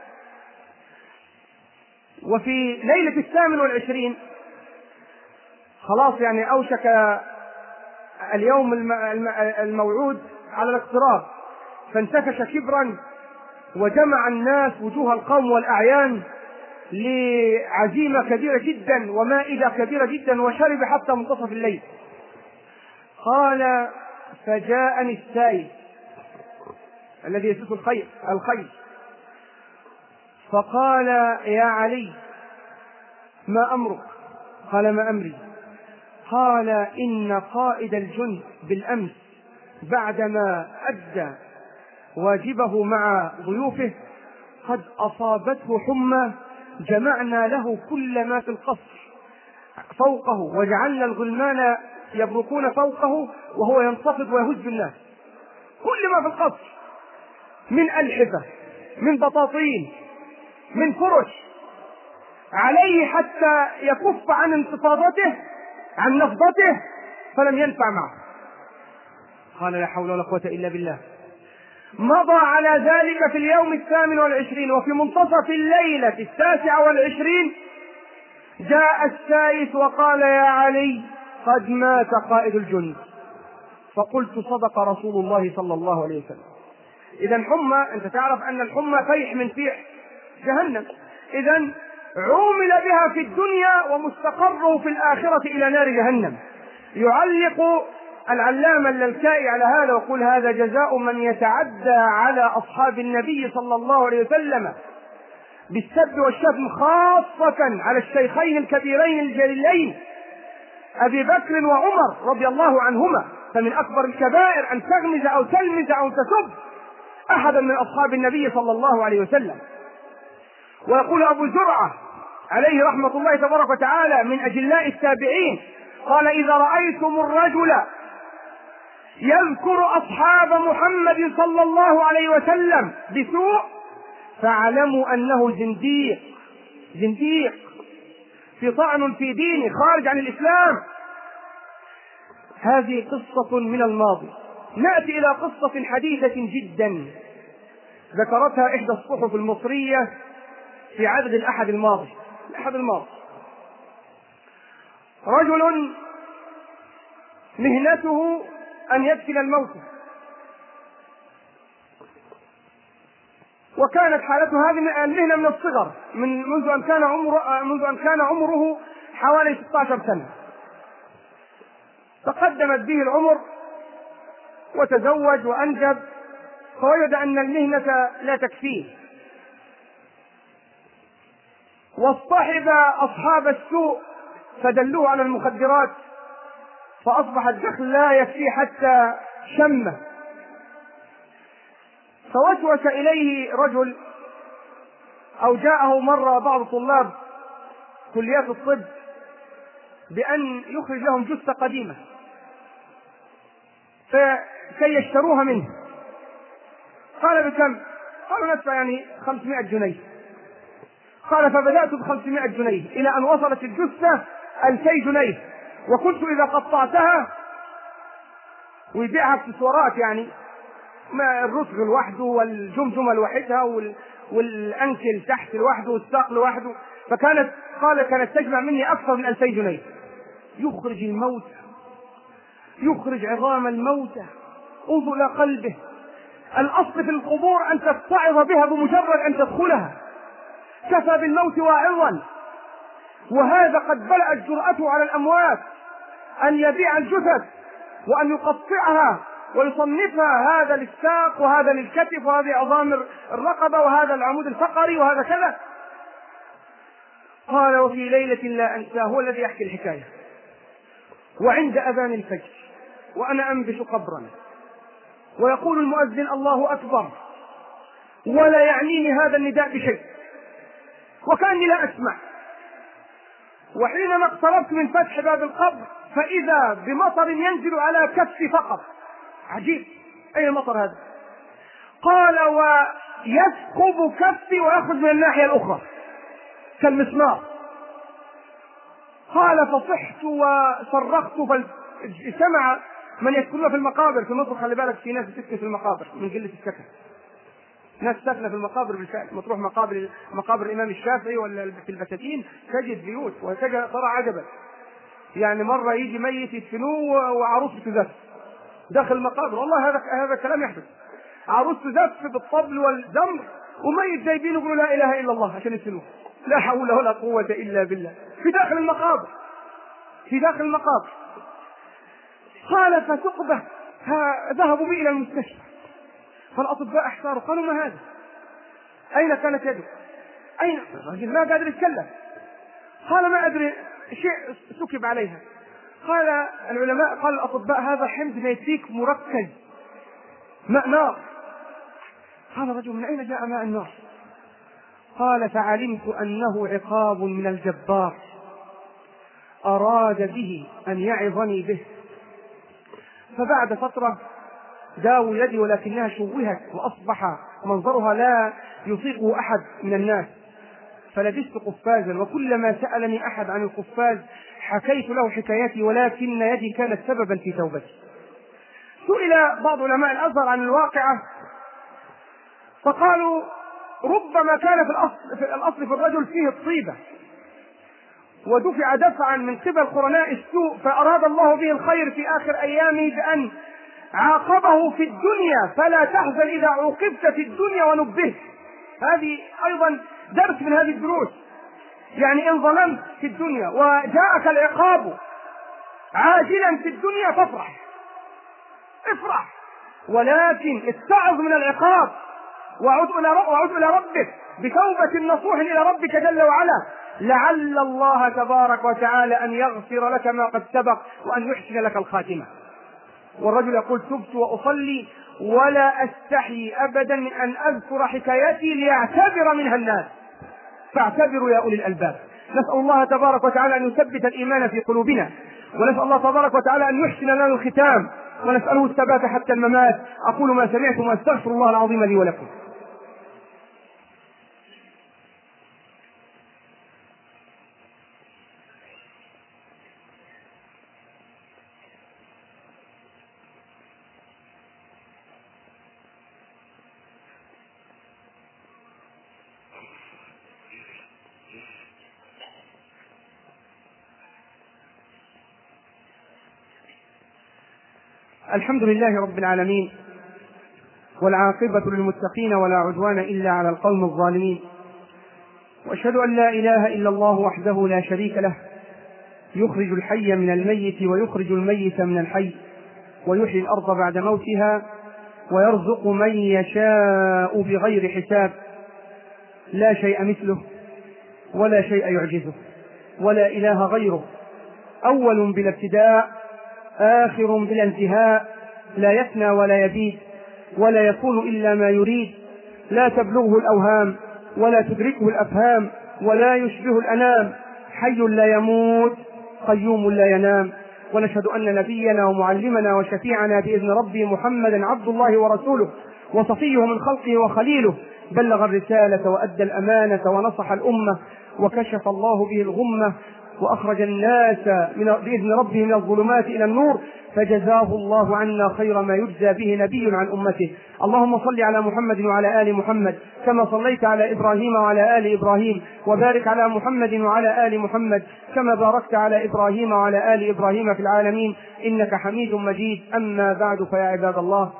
وفي ليلة 28 خلاص، يعني أوشك اليوم الموعود على الاقتراب، فانتفش كبرا وجمع الناس وجوه القوم والأعيان لعزيمة كبيرة جدا ومائدة كبيرة جدا، وشرب حتى منتصف الليل. قال: فجاءني السائل الذي يسوس الخيل، فقال: يا علي، ما أمرك؟ قال: ما أمري؟ قال: إن قائد الجند بالأمس بعدما أدى واجبه مع ضيوفه قد أصابته حمى، جمعنا له كل ما في القصر فوقه، وجعلنا الغلمان يبرقون فوقه وهو ينتفض ويهز الناس، كل ما في القصر من ألحفة، من بطاطين، من فرش عليه حتى يكف عن انتفاضته، عن نفضته، فلم ينفع معه. قال لا حول ولا قوة إلا بالله. مضى على ذلك في اليوم 28، وفي منتصف الليلة 29 جاء السائس وقال يا علي قد مات قائد الجند. فقلت صدق رسول الله صلى الله عليه وسلم. إذا الحمى، أنت تعرف أن الحمى فيح من فيح جهنم، إذا عومل بها في الدنيا ومستقره في الآخرة إلى نار جهنم. يعلق العلامة اللالكائي على هذا ويقول هذا جزاء من يتعدى على أصحاب النبي صلى الله عليه وسلم بالسب والشتم، خاصة على الشيخين الكبيرين الجليلين أبي بكر وعمر رضي الله عنهما. فمن أكبر الكبائر أن تغمز أو تلمز أو تسب أحدا من أصحاب النبي صلى الله عليه وسلم. ويقول أبو زرعة عليه رحمة الله تبارك وتعالى من أجلاء التابعين، قال إذا رأيتم الرجل يذكر أصحاب محمد صلى الله عليه وسلم بسوء فاعلموا أنه زنديق في طعن في دينه خارج عن الإسلام. هذه قصة من الماضي. نأتي إلى قصة حديثة جدا ذكرتها إحدى الصحف المصرية في عدد الأحد الماضي. رجل مهنته أن يدفن الموتى، وكانت حالته هذه المهنة من الصغر، منذ أن كان عمره حوالي 16 سنة. تقدمت به العمر وتزوج وأنجب، فوجد أن المهنة لا تكفيه، واصطحب أصحاب السوء فدلوه على المخدرات، فأصبح الدخل لا يكفيه حتى شمه. فوسوس إليه رجل أو جاءه مرة بعض طلاب كليات الطب بأن يخرج لهم جثة قديمة كي يشتروها منه. قال بكم؟ قالوا ندفع يعني 500 جنيه. قال فبدأت ب500 جنيه إلى أن وصلت الجثة 2000 جنيه، وكنت إذا قطعتها ويبيعها اكسسوارات، يعني ما الرسغ لوحده والجمجمة لوحدها والأنكل تحت لوحده والساق لوحده، كانت تجمع مني أكثر من 2000 جنيه. يخرج الموتى، يخرج عظام الموتى، انظر إلى قلبه. الأصل في القبور أن تتعظ بها بمجرد أن تدخلها، كفى بالموت واعظا. وهذا قد بلغت جرأته على الأموات أن يبيع الجثث وأن يقطعها ويصنفها، هذا للساق وهذا للكتف وهذه عظام الرقبة وهذا العمود الفقري وهذا كذا. قال وفي ليلة لا أنساه، هو الذي يحكي الحكاية، وعند أذان الفجر وأنا أنبش قبرا ويقول المؤذن الله أكبر ولا يعنيني هذا النداء بشيء وكأني لا أسمع. وحينما اقتربت من فتح باب القبر فإذا بمطر ينزل على كفي فقط. عجيب، أين المطر هذا؟ قال ويثقب كفي ويأخذ من الناحية الأخرى كالمسمار. قال فصحت وصرخت، فاجتمع من يسكنون في المقابر في مصر. خلي بالك في ناس تسكن في المقابر من قلة السكن، ناس ساكنة في المقابر بالفعل. مطروح مقابر الإمام الشافعي ولا في البساتين تجد بيوت وترى عجبا. يعني مرة يجي ميت يدفنوه وعروسه تزف داخل المقابر، والله هذا كلام يحدث. عروسه تزف بالطبل والزمر وميت جايبينه يقولوا لا إله إلا الله عشان يدفنوه. لا حول ولا قوة إلا بالله، في داخل المقابر. قال فتقبه ذهبوا بي إلى المستشفى، فالأطباء احتاروا قالوا ما هذا؟ أين كانت يده؟ أين؟ الرجل ما قادر يتكلم. قال ما أدري، شيء سكب عليها. قال العلماء، قال الأطباء هذا حمض نيتريك مركز، ماء نار. قال الرجل من أين جاء ماء النار؟ قال فعلمت أنه عقاب من الجبار أراد به أن يعظني به. فبعد فترة داووا يدي ولكنها شوهت وأصبح منظرها لا يطيقه أحد من الناس، فلبست قفازا، وكلما سألني أحد عن القفاز حكيت له حكايتي، ولكن يدي كانت سببا في توبتي. سئل بعض علماء الأزهر عن الواقعة فقالوا ربما كان في الأصل في الرجل فيه الطيبة، ودفع دفعا من قبل قرناء السوء، فأراد الله به الخير في آخر أيامه بأن عاقبه في الدنيا، فلا تحزن إذا عوقبت في الدنيا ونبهت. هذه أيضا درس من هذه الدروس، يعني إن ظلمت في الدنيا وجاءك العقاب عاجلا في الدنيا فافرح، افرح، ولكن استعظ من العقاب وعد إلى ربك بتوبة نصوح إلى ربك جل وعلا، لعل الله تبارك وتعالى أن يغفر لك ما قد سبق وأن يحسن لك الخاتمة. والرجل يقول تبت وأصلي ولا أستحي أبدا من أن أذكر حكايتي ليعتبر منها الناس، فاعتبروا يا أولي الألباب. نسأل الله تبارك وتعالى أن يثبت الإيمان في قلوبنا، ونسأل الله تبارك وتعالى أن يحسن لنا الختام، ونسأله الثبات حتى الممات. أقول ما سمعتم وأستغفر الله العظيم لي ولكم. الحمد لله رب العالمين، والعاقبة للمتقين ولا عدوان إلا على القوم الظالمين، وأشهد أن لا إله إلا الله وحده لا شريك له، يخرج الحي من الميت ويخرج الميت من الحي، ويحيي الأرض بعد موتها، ويرزق من يشاء بغير حساب، لا شيء مثله ولا شيء يعجزه ولا إله غيره، أول بلا ابتداء آخر بلا انتهاء، لا يفنى ولا يبيد ولا يكون إلا ما يريد، لا تبلغه الأوهام ولا تدركه الأفهام ولا يشبه الأنام، حي لا يموت قيوم لا ينام. ونشهد أن نبينا ومعلمنا وشفيعنا بإذن ربه محمدا عبد الله ورسوله وصفيه من خلقه وخليله، بلغ الرسالة وأدى الأمانة ونصح الأمة، وكشف الله به الغمة، وأخرج الناس بإذن ربه من الظلمات إلى النور، فجزاه الله عنا خير ما يجزى به نبي عن أمته. اللهم صل على محمد وعلى آل محمد كما صليت على إبراهيم وعلى آل إبراهيم، وبارك على محمد وعلى آل محمد كما باركت على إبراهيم وعلى آل إبراهيم في العالمين إنك حميد مجيد. أما بعد، فيا عباد الله،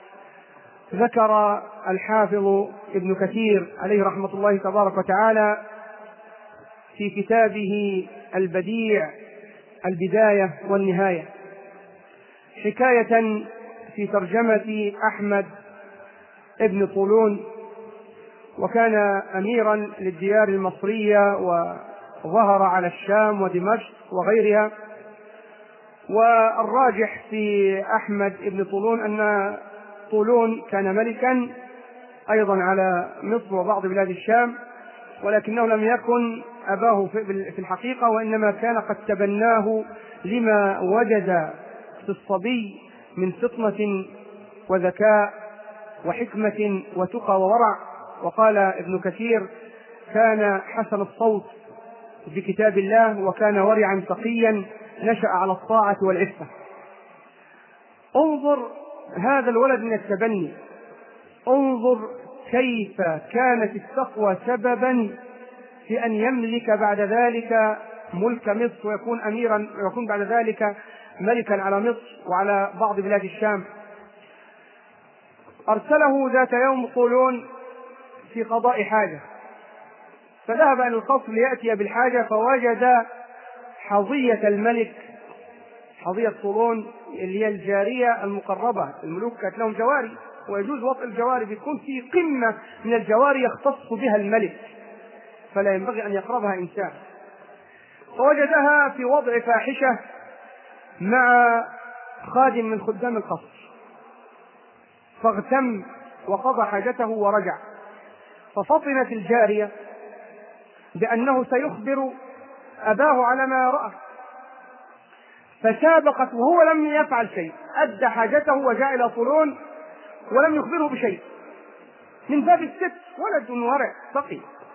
ذكر الحافظ ابن كثير عليه رحمة الله تبارك وتعالى في كتابه البديع البداية والنهاية حكاية في ترجمة أحمد ابن طولون، وكان أميرا للديار المصرية وظهر على الشام ودمشق وغيرها. والراجح في أحمد ابن طولون أن طولون كان ملكا أيضا على مصر وبعض بلاد الشام، ولكنه لم يكن أباه في الحقيقة، وإنما كان قد تبناه لما وجد في الصبي من فطنة وذكاء وحكمة وتقى وورع. وقال ابن كثير كان حسن الصوت بكتاب الله، وكان ورعا تقيا نشأ على الطاعة والعفة. انظر هذا الولد من التبني، انظر كيف كانت التقوى سببا في أن يملك بعد ذلك ملك مصر، ويكون أميرا، ويكون بعد ذلك ملكا على مصر وعلى بعض بلاد الشام. أرسله ذات يوم طولون في قضاء حاجة، فذهب إلى القصر ليأتي بالحاجة، فوجد حظية الملك، حظية طولون اللي هي الجارية المقربة. الملوك كانت لهم جواري، ويجوز وطئ الجواري، بيكون في قمة من الجواري يختص بها الملك، فلا ينبغي أن يقربها إنسان. فوجدها في وضع فاحشة مع خادم من خدام القصر، فاغتم وقضى حاجته ورجع. ففطنت الجارية بأنه سيخبر أباه على ما رأى، فسابقت وهو لم يفعل شيء، أدى حاجته وجاء إلى طولون ولم يخبره بشيء، من باب الست، ولد ورع تقي.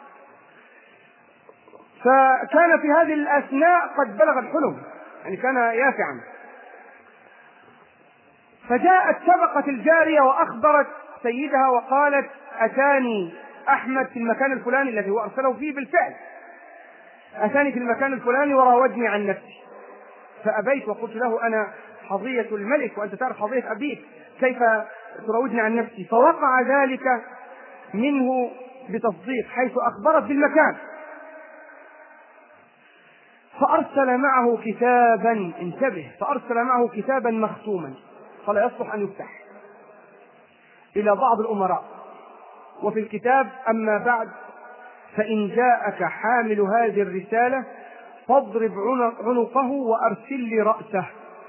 فكان في هذه الأثناء قد بلغ الحلم، يعني كان يافعا. فجاءت سبقت الجارية وأخبرت سيدها وقالت أتاني أحمد في المكان الفلاني الذي هو أرسله فيه بالفعل، أتاني في المكان الفلاني وراودني عن نفسي، فأبيت وقلت له أنا حظية الملك وأنت تعرف حظية أبيك، كيف تراودني عن نفسي؟ فوقع ذلك منه بتصديق حيث أخبرت بالمكان، فأرسل معه كتابا، انتبه، فأرسل معه كتابا مختوما فلا يصلح أن يفتح إلى بعض الأمراء، وفي الكتاب أما بعد فإن جاءك حامل هذه الرسالة فاضرب عنقه وأرسل لي رأسه.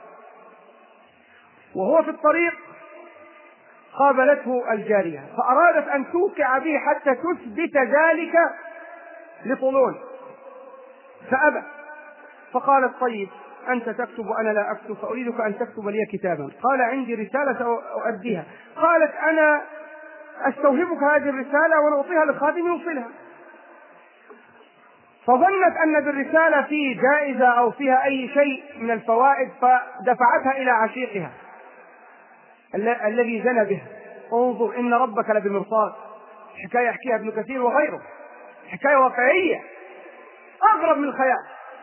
وهو في الطريق قابلته الجارية فأرادت أن توقع به حتى تثبت ذلك لطولون فأبى، فقالت طيب أنت تكتب وأنا لا أكتب فأريدك أن تكتب لي كتابا. قال عندي رسالة أؤديها. قالت أنا أستوهبك هذه الرسالة ونعطيها لخادم يوصلها. فظنت أن بالرسالة في جائزة أو فيها أي شيء من الفوائد فدفعتها إلى عشيقها الذي زنى بها. انظر إن ربك لبالمرصاد، حكاية يحكيها ابن كثير وغيره، حكاية واقعية أغرب من الخيال.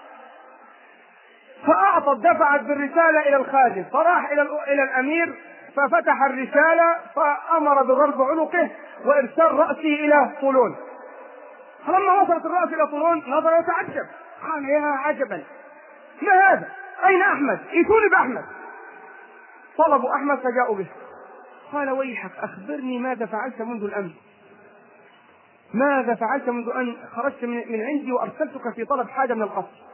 فأعطت دفعت بالرسالة إلى الخادم فراح إلى الأمير ففتح الرسالة فأمر بضرب عنقه وإرسال رأسه إلى طولون. فلما وصلت الرأس إلى طولون نظر وتعجب، قال يا عجبا ما هذا؟ أين أحمد؟ ائتوني بأحمد. طلبوا أحمد فجاءوا به. قال ويحك أخبرني ماذا فعلت منذ الأمس، ماذا فعلت منذ أن خرجت من عندي وأرسلتك في طلب حاجة من القصر.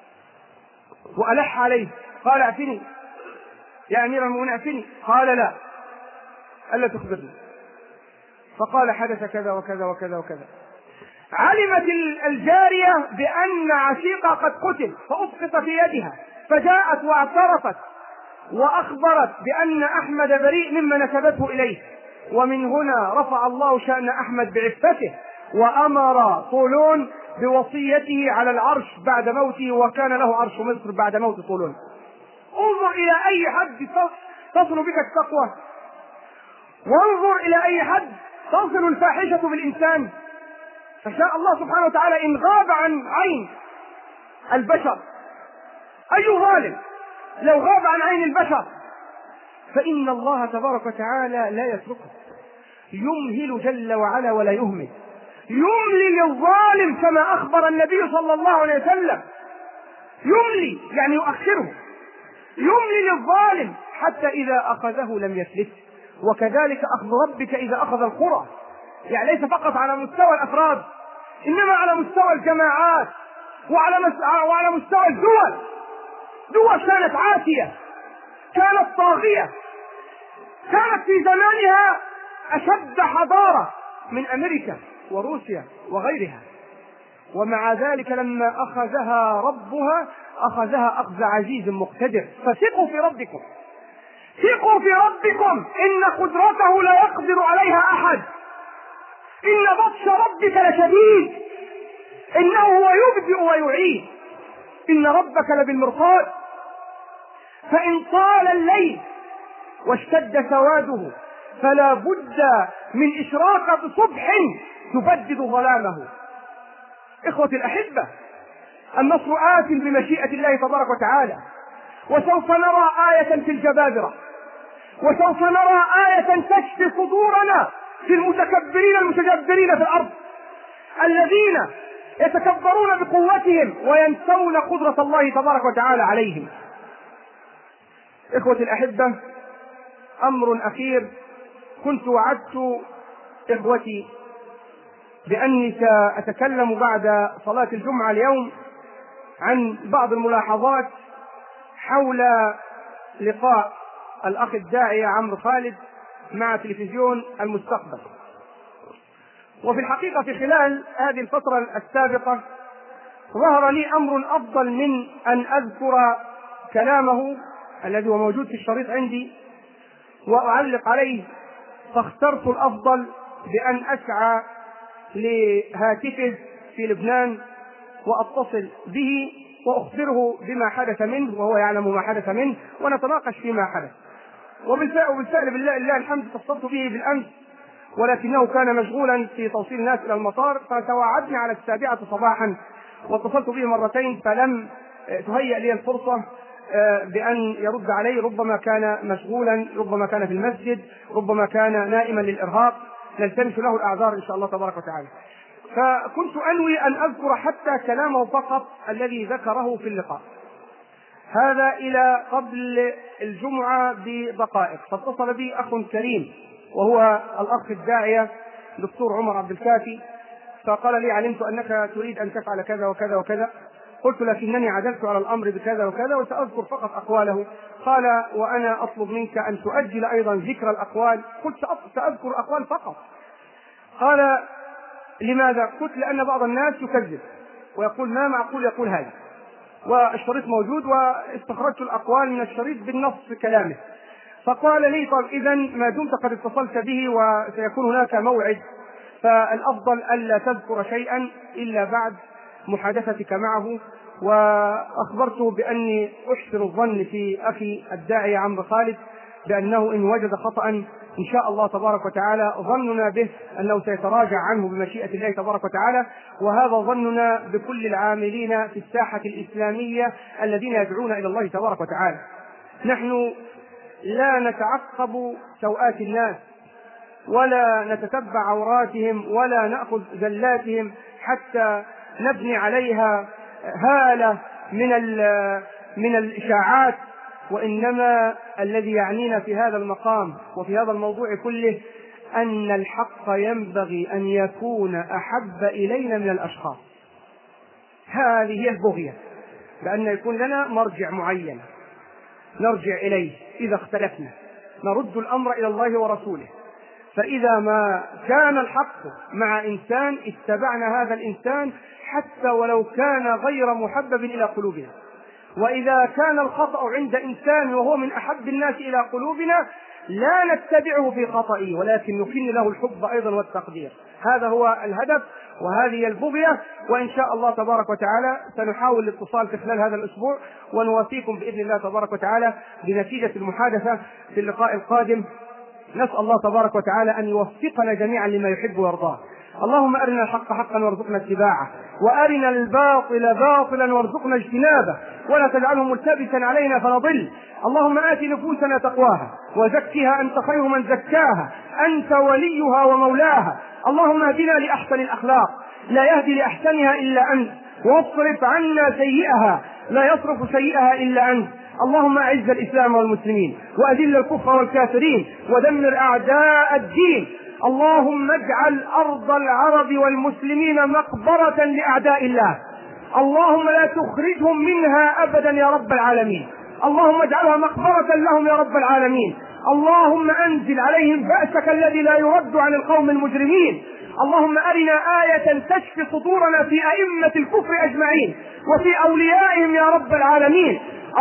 وألح عليه قال اعفني يا أمير المؤمنين اعفني. قال لا ألا تخبرني. فقال حدث كذا وكذا وكذا وكذا. علمت الجارية بأن عشيقها قد قتل فأسقط في يدها، فجاءت واعترفت وأخبرت بأن أحمد بريء مما نسبته إليه. ومن هنا رفع الله شأن أحمد بعفته وأمر طولون بوصيته على العرش بعد موته، وكان له عرش مصر بعد موت طولون. انظر إلى أي حد تصل بك التقوى، وانظر إلى أي حد تصل الفاحشة بالإنسان. فشاء الله سبحانه وتعالى إن غاب عن عين البشر أي ظالم لو غاب عن عين البشر فإن الله تبارك وتعالى لا يتركه، يمهل جل وعلا ولا يهمل، يملي للظالم كما أخبر النبي صلى الله عليه وسلم. يملي يعني يؤخره، يملي للظالم حتى إذا أخذه لم يفلت. وكذلك أخذ ربك إذا أخذ القرى، يعني ليس فقط على مستوى الأفراد إنما على مستوى الجماعات وعلى مستوى الدول. دول كانت عاتية، كانت طاغية، كانت في زمانها أشد حضارة من أمريكا وروسيا وغيرها، ومع ذلك لما أخذها ربها أخذها أخذ عزيز مقتدر. فثقوا في ربكم، ثقوا في ربكم إن قدرته لا يقدر عليها أحد، إن بطش ربك لشديد، إنه هو يبدئ ويعيد، إن ربك لبالمرصاد. فإن طال الليل واشتد سواده فلا بد من إشراقة صبح تبدد ظلامه. إخوتي الأحبة، النصر آت بمشيئة الله تبارك وتعالى، وسوف نرى آية في الجبابرة، وسوف نرى آية تشفي صدورنا في المتكبرين المتجبرين في الأرض الذين يتكبرون بقوتهم وينسون قدرة الله تبارك وتعالى عليهم. إخوتي الأحبة، أمر أخير، كنت وعدت إخوتي بأني سأتكلم بعد صلاة الجمعة اليوم عن بعض الملاحظات حول لقاء الأخ الداعية عمرو خالد مع تلفزيون المستقبل. وفي الحقيقة في خلال هذه الفترة السابقة ظهر لي أمر أفضل من أن أذكر كلامه الذي هو موجود في الشريط عندي وأعلق عليه، فاخترت الأفضل بأن أسعى لهاتفه في لبنان وأتصل به وأخبره بما حدث منه وهو يعلم ما حدث منه ونتناقش فيما حدث. وبالفعل بالله الحمد اتصلت به بالأمس، ولكنه كان مشغولا في توصيل الناس إلى المطار، فتواعدنا على 7 صباحا، واتصلت به مرتين فلم تهيأ لي الفرصة بأن يرد علي. ربما كان مشغولا، ربما كان في المسجد، ربما كان نائما للإرهاق، نلتمس له الأعذار إن شاء الله تبارك وتعالى. فكنت أنوي أن أذكر حتى كلامه فقط الذي ذكره في اللقاء هذا إلى قبل الجمعة بدقائق، فاتصل بي أخ كريم وهو الأخ الداعية دكتور عمر عبد الكافي، فقال لي: علمت أنك تريد أن تفعل كذا وكذا وكذا. قلت: لكنني عدلت على الأمر بكذا وكذا وسأذكر فقط أقواله. قال: وأنا أطلب منك أن تؤجل أيضا ذكر الأقوال. قلت: سأذكر أقوال فقط. قال: لماذا؟ قلت: لأن بعض الناس يكذب ويقول ما معقول يقول هذا، والشريط موجود واستخرجت الأقوال من الشريط بالنص كلامه. فقال لي: طب إذا ما دمت قد اتصلت به وسيكون هناك موعد، فالأفضل ألا تذكر شيئا إلا بعد محادثتك معه. وأخبرته بأني أحسن الظن في أخي الداعية عمرو خالد بأنه إن وجد خطأ إن شاء الله تبارك وتعالى ظننا به أنه سيتراجع عنه بمشيئة الله تبارك وتعالى، وهذا ظننا بكل العاملين في الساحة الإسلامية الذين يدعون إلى الله تبارك وتعالى. نحن لا نتعقب سوءات الناس ولا نتتبع عوراتهم ولا نأخذ زلاتهم حتى نبني عليها هالة من الإشاعات، وإنما الذي يعنينا في هذا المقام وفي هذا الموضوع كله أن الحق ينبغي أن يكون أحب إلينا من الأشخاص. هذه هي البغية، بأن يكون لنا مرجع معين نرجع إليه إذا اختلفنا، نرد الأمر إلى الله ورسوله. فإذا ما كان الحق مع إنسان اتبعنا هذا الإنسان حتى ولو كان غير محبب إلى قلوبنا، وإذا كان الخطأ عند إنسان وهو من أحب الناس إلى قلوبنا لا نتبعه في خطئه، ولكن نكن له الحب أيضا والتقدير. هذا هو الهدف وهذه البغية. وإن شاء الله تبارك وتعالى سنحاول الاتصال في خلال هذا الأسبوع، ونوافيكم بإذن الله تبارك وتعالى بنتيجة المحادثة في اللقاء القادم. نسأل الله تبارك وتعالى أن يوفقنا جميعا لما يحب ويرضاه. اللهم أرنا الحق حقا وارزقنا اتباعه، وأرنا الباطل باطلا وارزقنا اجتنابه، ولا تجعله ملتبسا علينا فنضل. اللهم آت نفوسنا تقواها وزكها أنت خير من زكاها، أنت وليها ومولاها. اللهم اهدنا لأحسن الأخلاق، لا يهدي لأحسنها إلا أنت، واصرف عنا سيئها، لا يصرف سيئها إلا أنت. اللهم أعز الإسلام والمسلمين، وأذل الكفر والكافرين، ودمر أعداء الدين. اللهم اجعل أرض العرب والمسلمين مقبرة لأعداء الله، اللهم لا تخرجهم منها أبدا يا رب العالمين، اللهم اجعلها مقبرة لهم يا رب العالمين. اللهم أنزل عليهم بأسك الذي لا يرد عن القوم المجرمين. اللهم أرنا آية تشفي صدورنا في أئمة الكفر أجمعين وفي أوليائهم يا رب العالمين.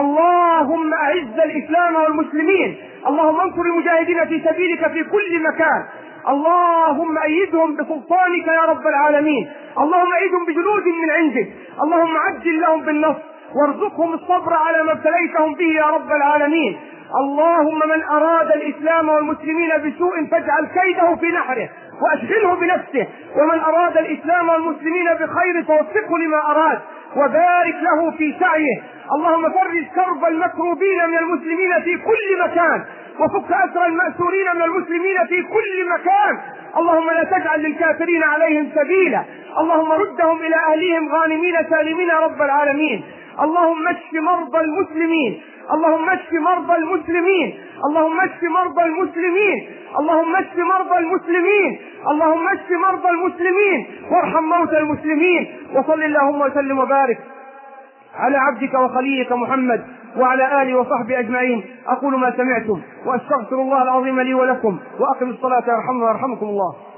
اللهم أعز الإسلام والمسلمين، اللهم انصر المجاهدين في سبيلك في كل مكان، اللهم أيدهم بسلطانك يا رب العالمين، اللهم أيدهم بجنود من عندك، اللهم عجل لهم بالنصر وارزقهم الصبر على ما ابتليتهم به يا رب العالمين. اللهم من أراد الإسلام والمسلمين بسوء فاجعل كيده في نحره وأشغله بنفسه، ومن أراد الإسلام والمسلمين بخير فوفقه لما أراد وبارك له في سعيه. اللهم فرج كرب المكروبين من المسلمين في كل مكان، وفك أسر المأسورين من المسلمين في كل مكان. اللهم لا تجعل للكافرين عليهم سبيلا، اللهم ردهم إلى أهليهم غانمين سالمين يا رب العالمين. اللهم اشف مرضى المسلمين، اللهم اشف مرضى المسلمين، اللهم اشف مرضى المسلمين، اللهم اشف مرضى المسلمين، اللهم اشف مرضى المسلمين، وارحم موتى المسلمين. وصل اللهم وسلم وبارك على عبدك وخليلك محمد وعلى آله وصحبه أجمعين. أقول ما سمعتم وأستغفر الله العظيم لي ولكم، وأقم الصلاة يرحمنا ويرحمكم الله.